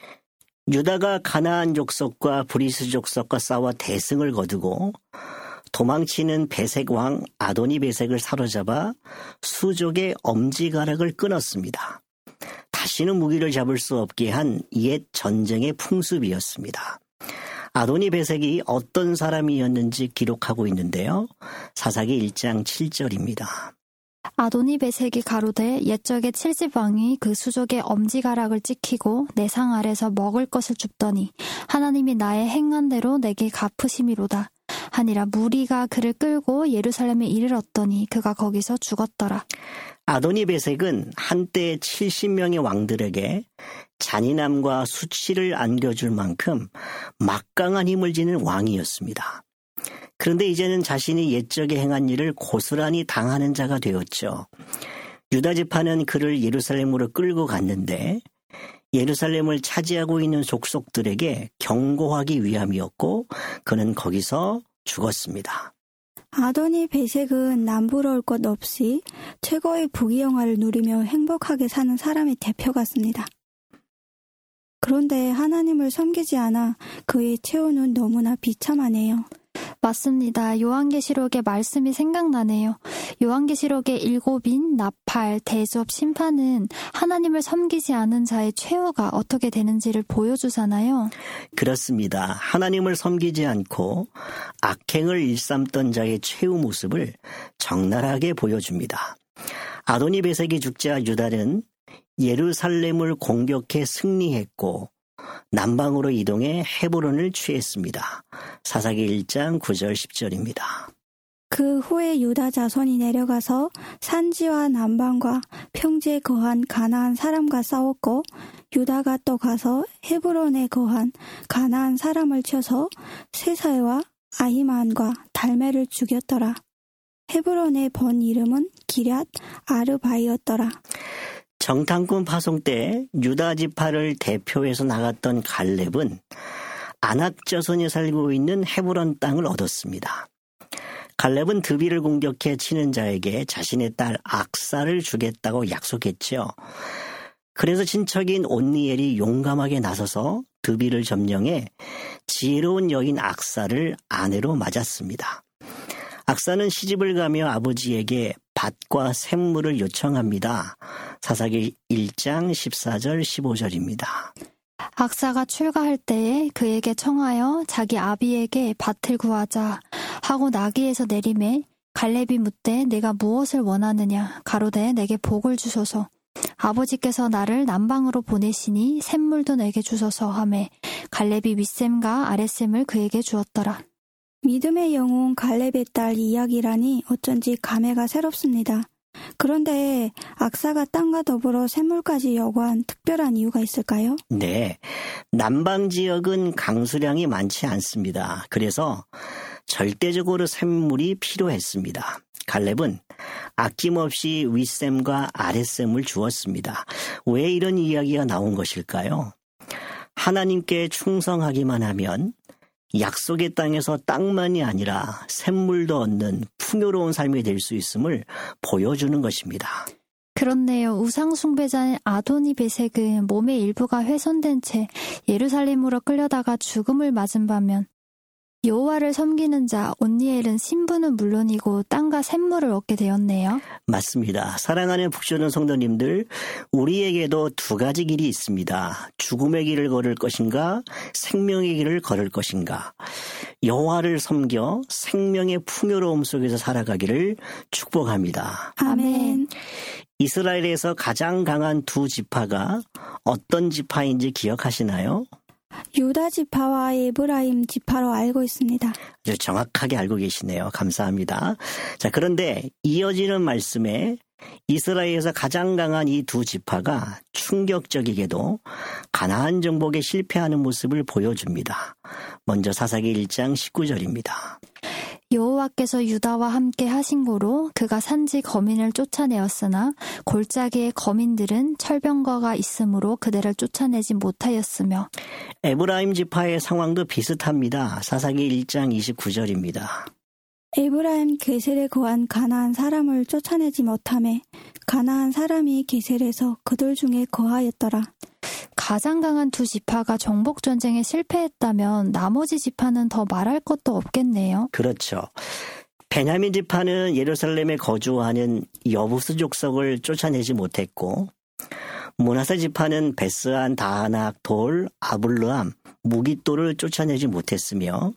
G: 유다가 가나안 족속과 브리스 족속과 싸워 대승을 거두고 도망치는 베색 왕 아도니 베색을 사로잡아 수족의 엄지가락을 끊었습니다. 다시는 무기를 잡을 수 없게 한 옛 전쟁의 풍습이었습니다. 아도니 베색이 어떤 사람이었는지 기록하고 있는데요. 사사기 1장 7절입니다.
C: 아도니 베색이 가로되 옛적의 7집 왕이 그 수족의 엄지가락을 찍히고 내 상 아래서 먹을 것을 줍더니 하나님이 나의 행한 대로 내게 갚으심이로다 하니라. 무리가 그를 끌고 예루살렘에 이르렀더니 그가 거기서 죽었더라.
G: 아도니 베색은 한때 70명의 왕들에게 잔인함과 수치를 안겨줄 만큼 막강한 힘을 지닌 왕이었습니다. 그런데 이제는 자신이 옛적에 행한 일을 고스란히 당하는 자가 되었죠. 유다 지파는 그를 예루살렘으로 끌고 갔는데 예루살렘을 차지하고 있는 족속들에게 경고하기 위함이었고 그는 거기서 죽었습니다.
H: 아도니 베색은 남부러울 것 없이 최고의 부귀영화를 누리며 행복하게 사는 사람의 대표 같습니다. 그런데 하나님을 섬기지 않아 그의 최후는 너무나 비참하네요.
C: 맞습니다. 요한계시록의 말씀이 생각나네요. 요한계시록의 7인, 나팔, 대접, 심판은 하나님을 섬기지 않은 자의 최후가 어떻게 되는지를 보여주잖아요.
G: 그렇습니다. 하나님을 섬기지 않고 악행을 일삼던 자의 최후 모습을 적나라하게 보여줍니다. 아도니 베색이 죽자 유다는 예루살렘을 공격해 승리했고 남방으로 이동해 헤브론을 취했습니다. 사사기 1장 9절 10절입니다.
H: 그 후에 유다 자손이 내려가서 산지와 남방과 평지에 거한 가나안 사람과 싸웠고 유다가 또 가서 헤브론에 거한 가나안 사람을 쳐서 세사와 아히만과 달메를 죽였더라. 헤브론의 본 이름은 기럇 아르바이였더라.
G: 정탐꾼 파송 때 유다 지파를 대표해서 나갔던 갈렙은 아낙 자손이 살고 있는 헤브론 땅을 얻었습니다. 갈렙은 드비를 공격해 치는 자에게 자신의 딸 악사를 주겠다고 약속했죠. 그래서 친척인 온니엘이 용감하게 나서서 드비를 점령해 지혜로운 여인 악사를 아내로 맞았습니다. 악사는 시집을 가며 아버지에게 밭과 샘물을 요청합니다. 사사기 1장 14절 15절입니다.
C: 악사가 출가할 때에 그에게 청하여 자기 아비에게 밭을 구하자 하고 나귀에서 내리매 갈렙이 묻되 내가 무엇을 원하느냐 가로되 내게 복을 주소서 아버지께서 나를 남방으로 보내시니 샘물도 내게 주소서 하매 갈렙이 윗샘과 아랫샘을 그에게 주었더라.
H: 믿음의 영웅 갈렙의 딸 이야기라니 어쩐지 감회가 새롭습니다. 그런데 악사가 땅과 더불어 샘물까지 요구한 특별한 이유가 있을까요?
G: 네, 남방 지역은 강수량이 많지 않습니다. 그래서 절대적으로 샘물이 필요했습니다. 갈렙은 아낌없이 윗샘과 아랫샘을 주었습니다. 왜 이런 이야기가 나온 것일까요? 하나님께 충성하기만 하면 약속의 땅에서 땅만이 아니라 샘물도 얻는 풍요로운 삶이 될 수 있음을 보여주는 것입니다.
C: 그렇네요. 우상 숭배자인 아도니 베색은 몸의 일부가 훼손된 채 예루살렘으로 끌려다가 죽음을 맞은 반면 여호와를 섬기는 자 온니엘은 신분은 물론이고 땅과 샘물을 얻게 되었네요.
G: 맞습니다. 사랑하는 북조는 성도님들, 우리에게도 두 가지 길이 있습니다. 죽음의 길을 걸을 것인가, 생명의 길을 걸을 것인가. 여호와를 섬겨 생명의 풍요로움 속에서 살아가기를 축복합니다.
H: 아멘.
G: 이스라엘에서 가장 강한 두 지파가 어떤 지파인지 기억하시나요?
H: 유다 지파와 에브라임 지파로 알고 있습니다.
G: 아주 정확하게 알고 계시네요. 감사합니다. 자, 그런데 이어지는 말씀에 이스라엘에서 가장 강한 이 두 지파가 충격적이게도 가나안 정복에 실패하는 모습을 보여줍니다. 먼저 사사기 1장 19절입니다.
C: 여호와께서 유다와 함께 하신 고로 그가 산지 거민을 쫓아내었으나 골짜기의 거민들은 철병거가 있으므로 그들을 쫓아내지 못하였으며
G: 에브라임 지파의 상황도 비슷합니다. 사사기 1장 29절입니다.
H: 에브라임 게셀에 거한 가나안 사람을 쫓아내지 못하매 가나안 사람이 게셀에서 그들 중에 거하였더라.
C: 가장 강한 두 지파가 정복 전쟁에 실패했다면 나머지 지파는 더 말할 것도 없겠네요.
G: 그렇죠. 베냐민 지파는 예루살렘에 거주하는 여부스 족속을 쫓아내지 못했고 므낫세 지파는 베스안, 다하낙, 돌, 아블르함, 무깃돌을 쫓아내지 못했으며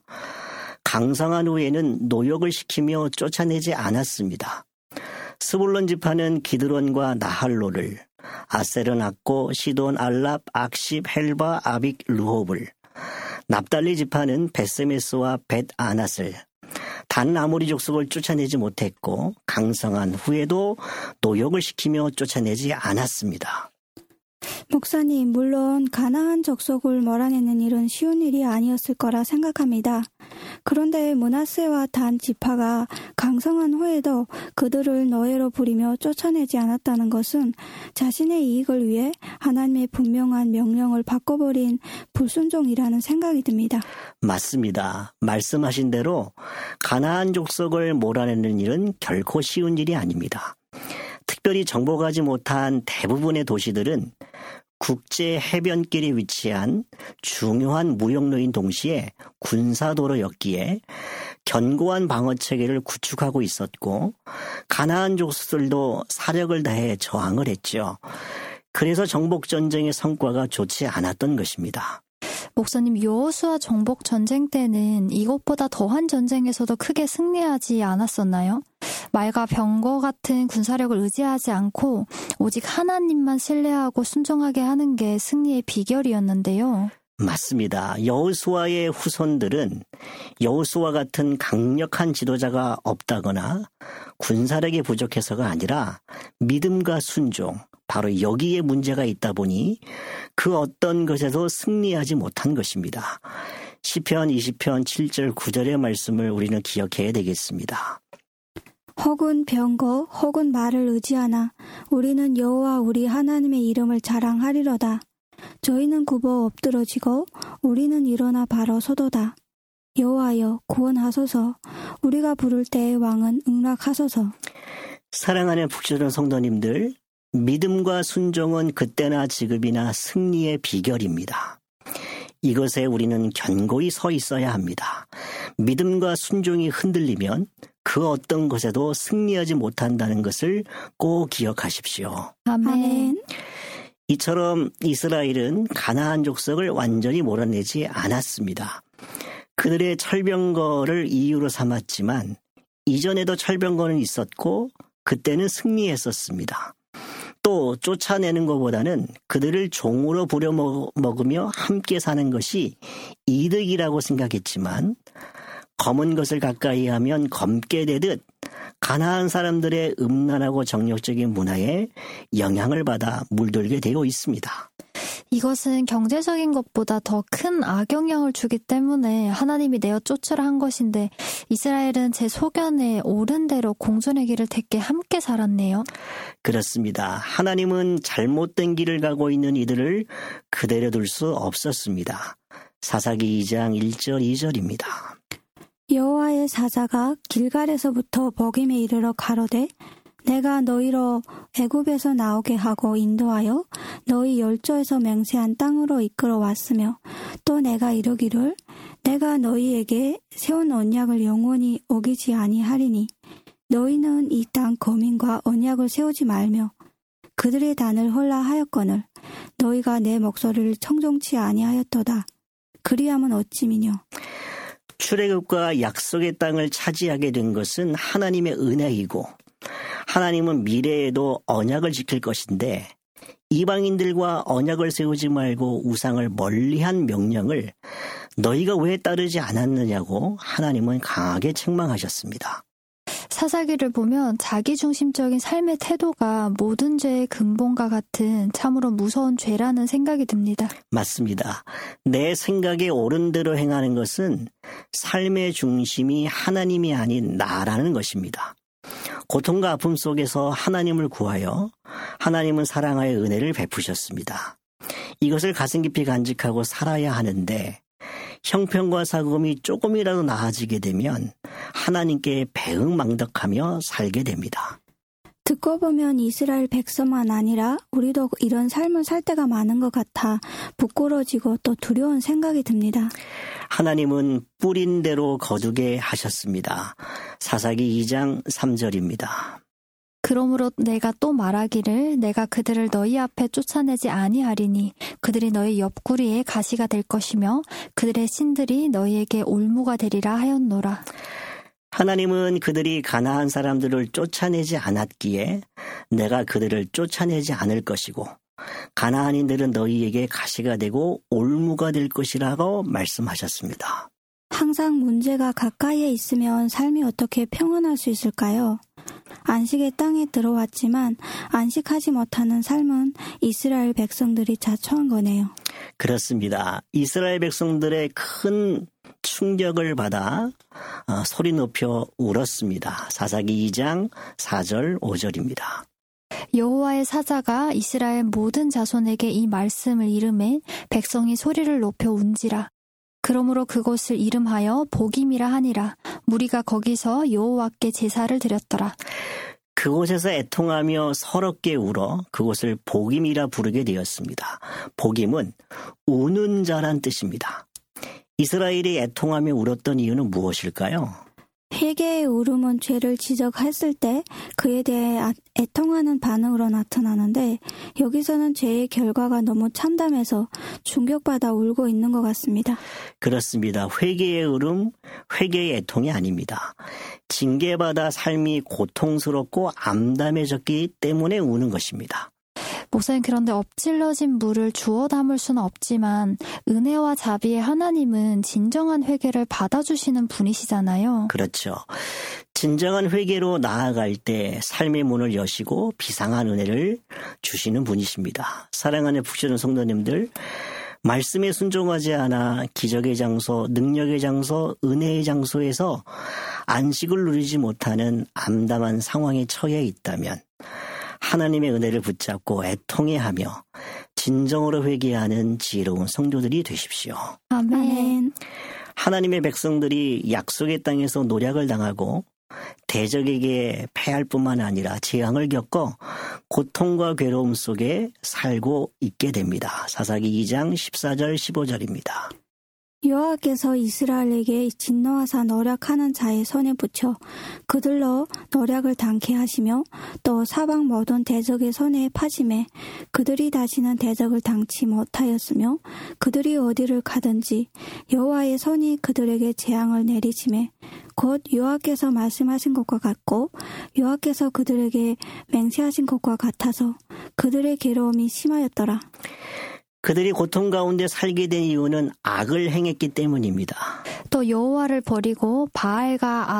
G: 강성한 후에는 노역을 시키며 쫓아내지 않았습니다. 스불론 지파는 기드론과 나할로를, 아셀은 악고, 시돈, 알랍, 악십, 헬바, 아빅, 르홉을, 납달리 지파는 벳세메스와 벳아낫을, 단 아모리 족속을 쫓아내지 못했고 강성한 후에도 노역을 시키며 쫓아내지 않았습니다.
H: 목사님, 물론 가나안 족속을 몰아내는 일은 쉬운 일이 아니었을 거라 생각합니다. 그런데 므낫세와 단 지파가 강성한 후에도 그들을 노예로 부리며 쫓아내지 않았다는 것은 자신의 이익을 위해 하나님의 분명한 명령을 바꿔버린 불순종이라는 생각이 듭니다.
G: 맞습니다. 말씀하신 대로 가나안 족속을 몰아내는 일은 결코 쉬운 일이 아닙니다. 특별히 정복하지 못한 대부분의 도시들은 국제 해변길에 위치한 중요한 무역로인 동시에 군사도로였기에 견고한 방어체계를 구축하고 있었고 가나안 족속들도 사력을 다해 저항을 했죠. 그래서 정복전쟁의 성과가 좋지 않았던 것입니다.
C: 목사님, 여호수아 정복 전쟁 때는 이것보다 더한 전쟁에서도 크게 승리하지 않았었나요? 말과 병거 같은 군사력을 의지하지 않고 오직 하나님만 신뢰하고 순종하게 하는 게 승리의 비결이었는데요.
G: 맞습니다. 여호수아의 후손들은 여호수아 같은 강력한 지도자가 없다거나 군사력이 부족해서가 아니라 믿음과 순종, 바로 여기에 문제가 있다 보니 그 어떤 것에도 승리하지 못한 것입니다. 시편 20편 7절 9절의 말씀을 우리는 기억해야 되겠습니다.
H: 혹은 병거 혹은 말을 의지하나 우리는 여호와 우리 하나님의 이름을 자랑하리로다. 저희는 굽어 엎드러지고 우리는 일어나 바로 서도다. 여호와여 구원하소서. 우리가 부를 때 왕은 응락하소서.
G: 사랑하는 북조선 성도님들, 믿음과 순종은 그때나 지금이나 승리의 비결입니다. 이것에 우리는 견고히 서 있어야 합니다. 믿음과 순종이 흔들리면 그 어떤 것에도 승리하지 못한다는 것을 꼭 기억하십시오.
C: 아멘.
G: 이처럼 이스라엘은 가나안 족속을 완전히 몰아내지 않았습니다. 그들의 철병거를 이유로 삼았지만 이전에도 철병거는 있었고 그때는 승리했었습니다. 또 쫓아내는 것보다는 그들을 종으로 부려먹으며 함께 사는 것이 이득이라고 생각했지만 검은 것을 가까이 하면 검게 되듯 가나안 사람들의 음란하고 정욕적인 문화에 영향을 받아 물들게 되어 있습니다.
C: 이것은 경제적인 것보다 더 큰 악영향을 주기 때문에 하나님이 내어 쫓으라 한 것인데 이스라엘은 제 소견에 옳은 대로 공존의 길을 택게 함께 살았네요.
G: 그렇습니다. 하나님은 잘못된 길을 가고 있는 이들을 그대로 둘 수 없었습니다. 사사기 2장 1절 2절입니다.
H: 여호와의 사자가 길갈에서부터 버김에 이르러 가로되 내가 너희로 애굽에서 나오게 하고 인도하여 너희 열조에서 맹세한 땅으로 이끌어 왔으며 또 내가 이르기를 내가 너희에게 세운 언약을 영원히 어기지 아니하리니 너희는 이 땅 거민과 언약을 세우지 말며 그들의 단을 헐라 하였거늘 너희가 내 목소리를 청종치 아니하였도다. 그리함은 어찌미뇨.
G: 출애굽과 약속의 땅을 차지하게 된 것은 하나님의 은혜이고 하나님은 미래에도 언약을 지킬 것인데 이방인들과 언약을 세우지 말고 우상을 멀리한 명령을 너희가 왜 따르지 않았느냐고 하나님은 강하게 책망하셨습니다.
C: 사사기를 보면 자기중심적인 삶의 태도가 모든 죄의 근본과 같은 참으로 무서운 죄라는 생각이 듭니다.
G: 맞습니다. 내 생각에 옳은 대로 행하는 것은 삶의 중심이 하나님이 아닌 나라는 것입니다. 고통과 아픔 속에서 하나님을 구하여 하나님은 사랑하여 은혜를 베푸셨습니다. 이것을 가슴 깊이 간직하고 살아야 하는데 형편과 사금이 조금이라도 나아지게 되면 하나님께 배응망덕하며 살게 됩니다.
H: 듣고 보면 이스라엘 백성만 아니라 우리도 이런 삶을 살 때가 많은 것 같아 부끄러지고 또 두려운 생각이 듭니다.
G: 하나님은 뿌린 대로 거두게 하셨습니다. 사사기 2장 3절입니다.
C: 그러므로 내가 또 말하기를 내가 그들을 너희 앞에 쫓아내지 아니하리니 그들이 너희 옆구리에 가시가 될 것이며 그들의 신들이 너희에게 올무가 되리라 하였노라.
G: 하나님은 그들이 가나안 사람들을 쫓아내지 않았기에 내가 그들을 쫓아내지 않을 것이고 가나안인들은 너희에게 가시가 되고 올무가 될 것이라고 말씀하셨습니다.
H: 항상 문제가 가까이에 있으면 삶이 어떻게 평안할 수 있을까요? 안식의 땅에 들어왔지만 안식하지 못하는 삶은 이스라엘 백성들이 자초한 거네요.
G: 그렇습니다. 이스라엘 백성들의 큰 충격을 받아 소리 높여 울었습니다. 사사기 2장 4절 5절입니다.
C: 여호와의 사자가 이스라엘 모든 자손에게 이 말씀을 이르매 백성이 소리를 높여 운지라. 그러므로 그곳을 이름하여 복임이라 하니라. 무리가 거기서 여호와께 제사를 드렸더라.
G: 그곳에서 애통하며 서럽게 울어 그곳을 복임이라 부르게 되었습니다. 복임은 우는 자란 뜻입니다. 이스라엘이 애통하며 울었던 이유는 무엇일까요?
H: 회개의 울음은 죄를 지적했을 때 그에 대해 애통하는 반응으로 나타나는데 여기서는 죄의 결과가 너무 참담해서 충격받아 울고 있는 것 같습니다.
G: 그렇습니다. 회개의 울음, 회개의 애통이 아닙니다. 징계받아 삶이 고통스럽고 암담해졌기 때문에 우는 것입니다.
C: 목사님, 그런데 엎질러진 물을 주워 담을 수는 없지만 은혜와 자비의 하나님은 진정한 회개를 받아주시는 분이시잖아요.
G: 그렇죠. 진정한 회개로 나아갈 때 삶의 문을 여시고 비상한 은혜를 주시는 분이십니다. 사랑하는 북주는 성도님들, 말씀에 순종하지 않아 기적의 장소, 능력의 장소, 은혜의 장소에서 안식을 누리지 못하는 암담한 상황에 처해 있다면 하나님의 은혜를 붙잡고 애통해하며 진정으로 회개하는 지혜로운 성도들이 되십시오.
C: 아멘.
G: 하나님의 백성들이 약속의 땅에서 노략을 당하고 대적에게 패할 뿐만 아니라 재앙을 겪어 고통과 괴로움 속에 살고 있게 됩니다. 사사기 2장 14절 15절입니다.
H: 여호와께서 이스라엘에게 진노하사 노력하는 자의 손에 붙여 그들로 노력을 당케 하시며 또 사방 모든 대적의 손에 파심해 그들이 다시는 대적을 당치 못하였으며 그들이 어디를 가든지 여호와의 손이 그들에게 재앙을 내리심에 곧 여호와께서 말씀하신 것과 같고 여호와께서 그들에게 맹세하신 것과 같아서 그들의 괴로움이 심하였더라.
G: 그들이 고통 가운데 살게 된 이유는 악을 행했기 때문입니다.
C: 또 여호와를 버리고 바알과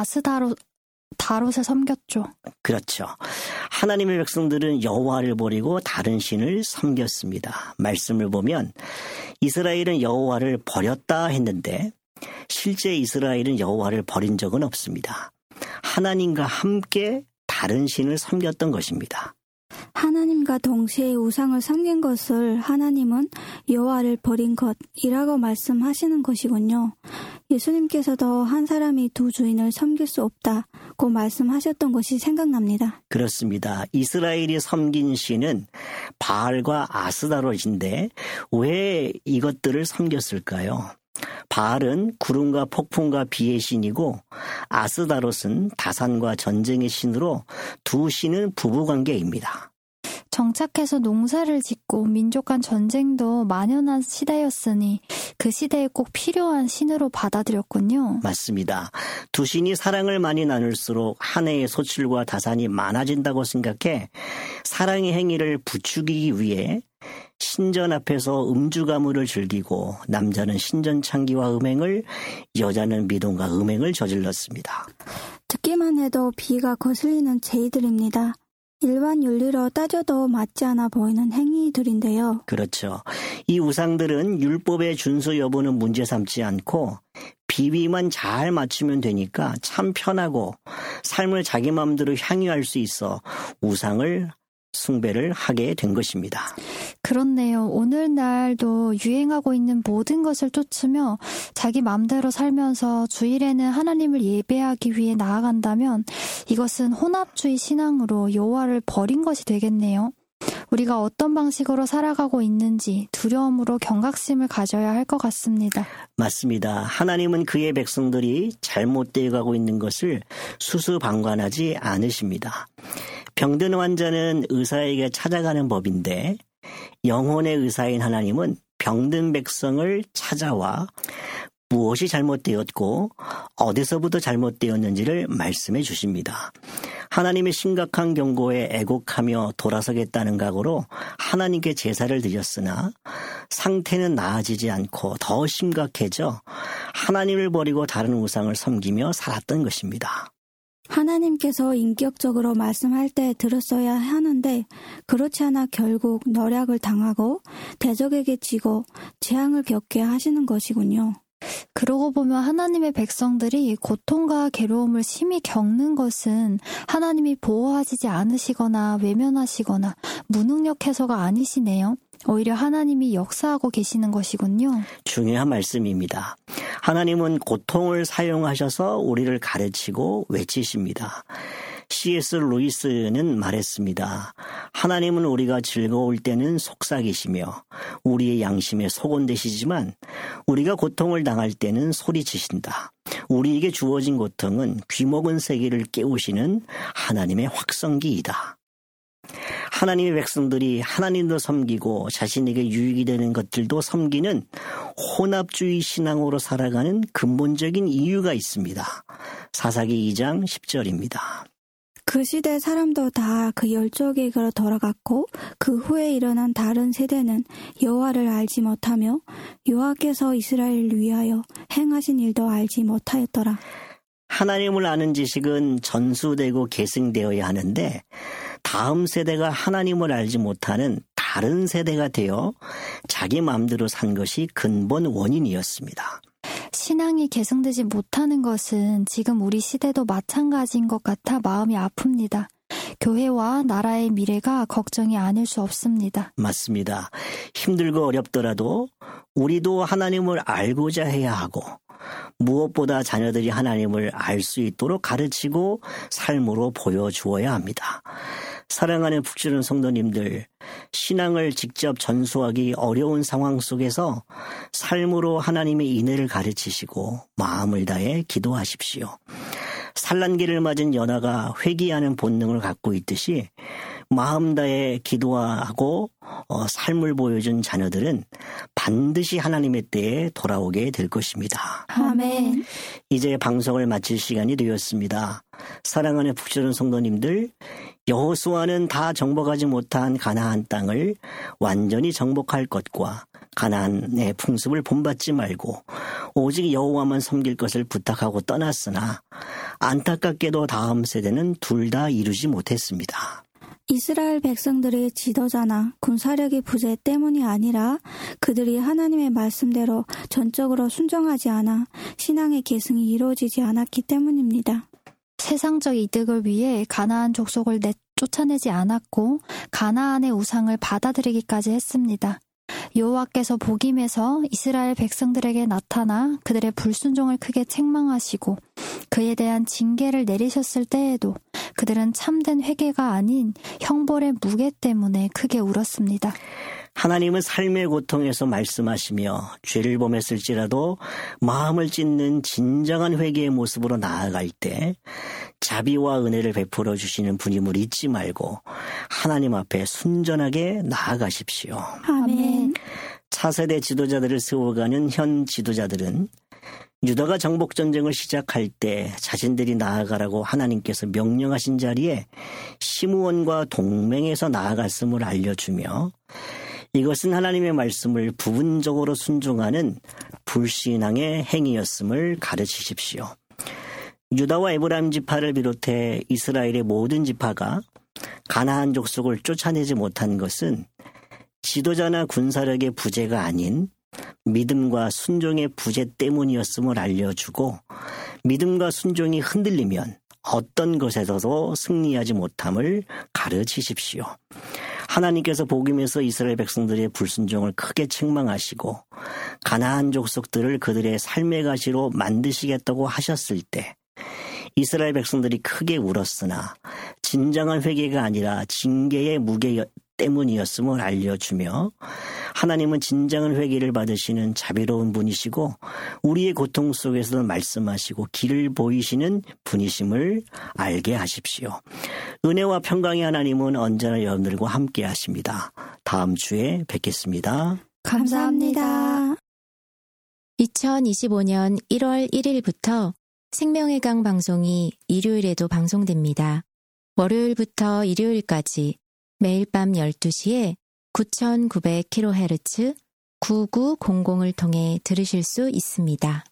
C: 아스다롯을 섬겼죠.
G: 그렇죠. 하나님의 백성들은 여호와를 버리고 다른 신을 섬겼습니다. 말씀을 보면 이스라엘은 여호와를 버렸다 했는데 실제 이스라엘은 여호와를 버린 적은 없습니다. 하나님과 함께 다른 신을 섬겼던 것입니다.
H: 하나님과 동시에 우상을 섬긴 것을 하나님은 여호와를 버린 것이라고 말씀하시는 것이군요. 예수님께서도 한 사람이 두 주인을 섬길 수 없다고 말씀하셨던 것이 생각납니다.
G: 그렇습니다. 이스라엘이 섬긴 신은 바알과 아스다롯인데 왜 이것들을 섬겼을까요? 바알은 구름과 폭풍과 비의 신이고 아스다롯은 다산과 전쟁의 신으로 두 신은 부부관계입니다.
C: 정착해서 농사를 짓고 민족 간 전쟁도 만연한 시대였으니 그 시대에 꼭 필요한 신으로 받아들였군요.
G: 맞습니다. 두 신이 사랑을 많이 나눌수록 한 해의 소출과 다산이 많아진다고 생각해 사랑의 행위를 부추기기 위해 신전 앞에서 음주 가무를 즐기고 남자는 신전 창기와 음행을, 여자는 미동과 음행을 저질렀습니다.
H: 듣기만 해도 비가 거슬리는 죄들입니다. 일반 윤리로 따져도 맞지 않아 보이는 행위들인데요.
G: 그렇죠. 이 우상들은 율법의 준수 여부는 문제 삼지 않고 비위만 잘 맞추면 되니까 참 편하고 삶을 자기 마음대로 향유할 수 있어 우상을 숭배를 하게 된 것입니다.
C: 그렇네요. 오늘날도 유행하고 있는 모든 것을 쫓으며 자기 마음대로 살면서 주일에는 하나님을 예배하기 위해 나아간다면 이것은 혼합주의 신앙으로 여호와를 버린 것이 되겠네요. 우리가 어떤 방식으로 살아가고 있는지 두려움으로 경각심을 가져야 할 것 같습니다.
G: 맞습니다. 하나님은 그의 백성들이 잘못되어 가고 있는 것을 수수방관하지 않으십니다. 병든 환자는 의사에게 찾아가는 법인데 영혼의 의사인 하나님은 병든 백성을 찾아와 무엇이 잘못되었고 어디서부터 잘못되었는지를 말씀해 주십니다. 하나님의 심각한 경고에 애곡하며 돌아서겠다는 각오로 하나님께 제사를 드렸으나 상태는 나아지지 않고 더 심각해져 하나님을 버리고 다른 우상을 섬기며 살았던 것입니다.
H: 하나님께서 인격적으로 말씀할 때 들었어야 하는데 그렇지 않아 결국 노략을 당하고 대적에게 지고 재앙을 겪게 하시는 것이군요.
C: 그러고 보면 하나님의 백성들이 고통과 괴로움을 심히 겪는 것은 하나님이 보호하시지 않으시거나 외면하시거나 무능력해서가 아니시네요. 오히려 하나님이 역사하고 계시는 것이군요.
G: 중요한 말씀입니다. 하나님은 고통을 사용하셔서 우리를 가르치고 외치십니다. C.S. 루이스는 말했습니다. 하나님은 우리가 즐거울 때는 속삭이시며 우리의 양심에 속온되시지만 우리가 고통을 당할 때는 소리치신다. 우리에게 주어진 고통은 귀먹은 세계를 깨우시는 하나님의 확성기이다. 하나님의 백성들이 하나님도 섬기고 자신에게 유익이 되는 것들도 섬기는 혼합주의 신앙으로 살아가는 근본적인 이유가 있습니다. 사사기 2장 10절입니다.
H: 그 시대 사람도 다 그 열조에게로 돌아갔고 그 후에 일어난 다른 세대는 여호와를 알지 못하며 여호와께서 이스라엘을 위하여 행하신 일도 알지 못하였더라.
G: 하나님을 아는 지식은 전수되고 계승되어야 하는데 다음 세대가 하나님을 알지 못하는 다른 세대가 되어 자기 마음대로 산 것이 근본 원인이었습니다.
C: 신앙이 계승되지 못하는 것은 지금 우리 시대도 마찬가지인 것 같아 마음이 아픕니다. 교회와 나라의 미래가 걱정이 아닐 수 없습니다.
G: 맞습니다. 힘들고 어렵더라도 우리도 하나님을 알고자 해야 하고 무엇보다 자녀들이 하나님을 알 수 있도록 가르치고 삶으로 보여주어야 합니다. 사랑하는 북주는 성도님들, 신앙을 직접 전수하기 어려운 상황 속에서 삶으로 하나님의 인애를 가르치시고 마음을 다해 기도하십시오. 산란기를 맞은 연하가 회개하는 본능을 갖고 있듯이 마음 다해 기도하고 삶을 보여준 자녀들은 반드시 하나님의 때에 돌아오게 될 것입니다.
C: 아멘.
G: 이제 방송을 마칠 시간이 되었습니다. 사랑하는 북주는 성도님들, 여호수아는 다 정복하지 못한 가나안 땅을 완전히 정복할 것과 가나안의 풍습을 본받지 말고 오직 여호와만 섬길 것을 부탁하고 떠났으나 안타깝게도 다음 세대는 둘 다 이루지 못했습니다.
H: 이스라엘 백성들의 지도자나 군사력의 부재 때문이 아니라 그들이 하나님의 말씀대로 전적으로 순종하지 않아 신앙의 계승이 이루어지지 않았기 때문입니다.
C: 세상적 이득을 위해 가나안 족속을 쫓아내지 않았고 가나안의 우상을 받아들이기까지 했습니다. 여호와께서 복임에서 이스라엘 백성들에게 나타나 그들의 불순종을 크게 책망하시고 그에 대한 징계를 내리셨을 때에도 그들은 참된 회개가 아닌 형벌의 무게 때문에 크게 울었습니다.
G: 하나님은 삶의 고통에서 말씀하시며 죄를 범했을지라도 마음을 찢는 진정한 회개의 모습으로 나아갈 때 자비와 은혜를 베풀어 주시는 분임을 잊지 말고 하나님 앞에 순전하게 나아가십시오.
H: 아멘.
G: 차세대 지도자들을 세워가는 현 지도자들은 유다가 정복전쟁을 시작할 때 자신들이 나아가라고 하나님께서 명령하신 자리에 시므온과 동맹해서 나아갔음을 알려주며 이것은 하나님의 말씀을 부분적으로 순종하는 불신앙의 행위였음을 가르치십시오. 유다와 에브라임 지파를 비롯해 이스라엘의 모든 지파가 가나안 족속을 쫓아내지 못한 것은 지도자나 군사력의 부재가 아닌 믿음과 순종의 부재 때문이었음을 알려주고 믿음과 순종이 흔들리면 어떤 것에서도 승리하지 못함을 가르치십시오. 하나님께서 복음에서 이스라엘 백성들의 불순종을 크게 책망하시고 가나안 족속들을 그들의 삶의 가시로 만드시겠다고 하셨을 때 이스라엘 백성들이 크게 울었으나 진정한 회개가 아니라 징계의 무게 때문이었음을 알려주며 하나님은 진정한 회개를 받으시는 자비로운 분이시고 우리의 고통 속에서도 말씀하시고 길을 보이시는 분이심을 알게 하십시오. 은혜와 평강의 하나님은 언제나 여러분들과 함께 하십니다. 다음 주에 뵙겠습니다.
H: 감사합니다.
I: 2025년 1월 1일부터 생명의 강 방송이 일요일에도 방송됩니다. 월요일부터 일요일까지 매일 밤 12시에 9900kHz 9900을 통해 들으실 수 있습니다.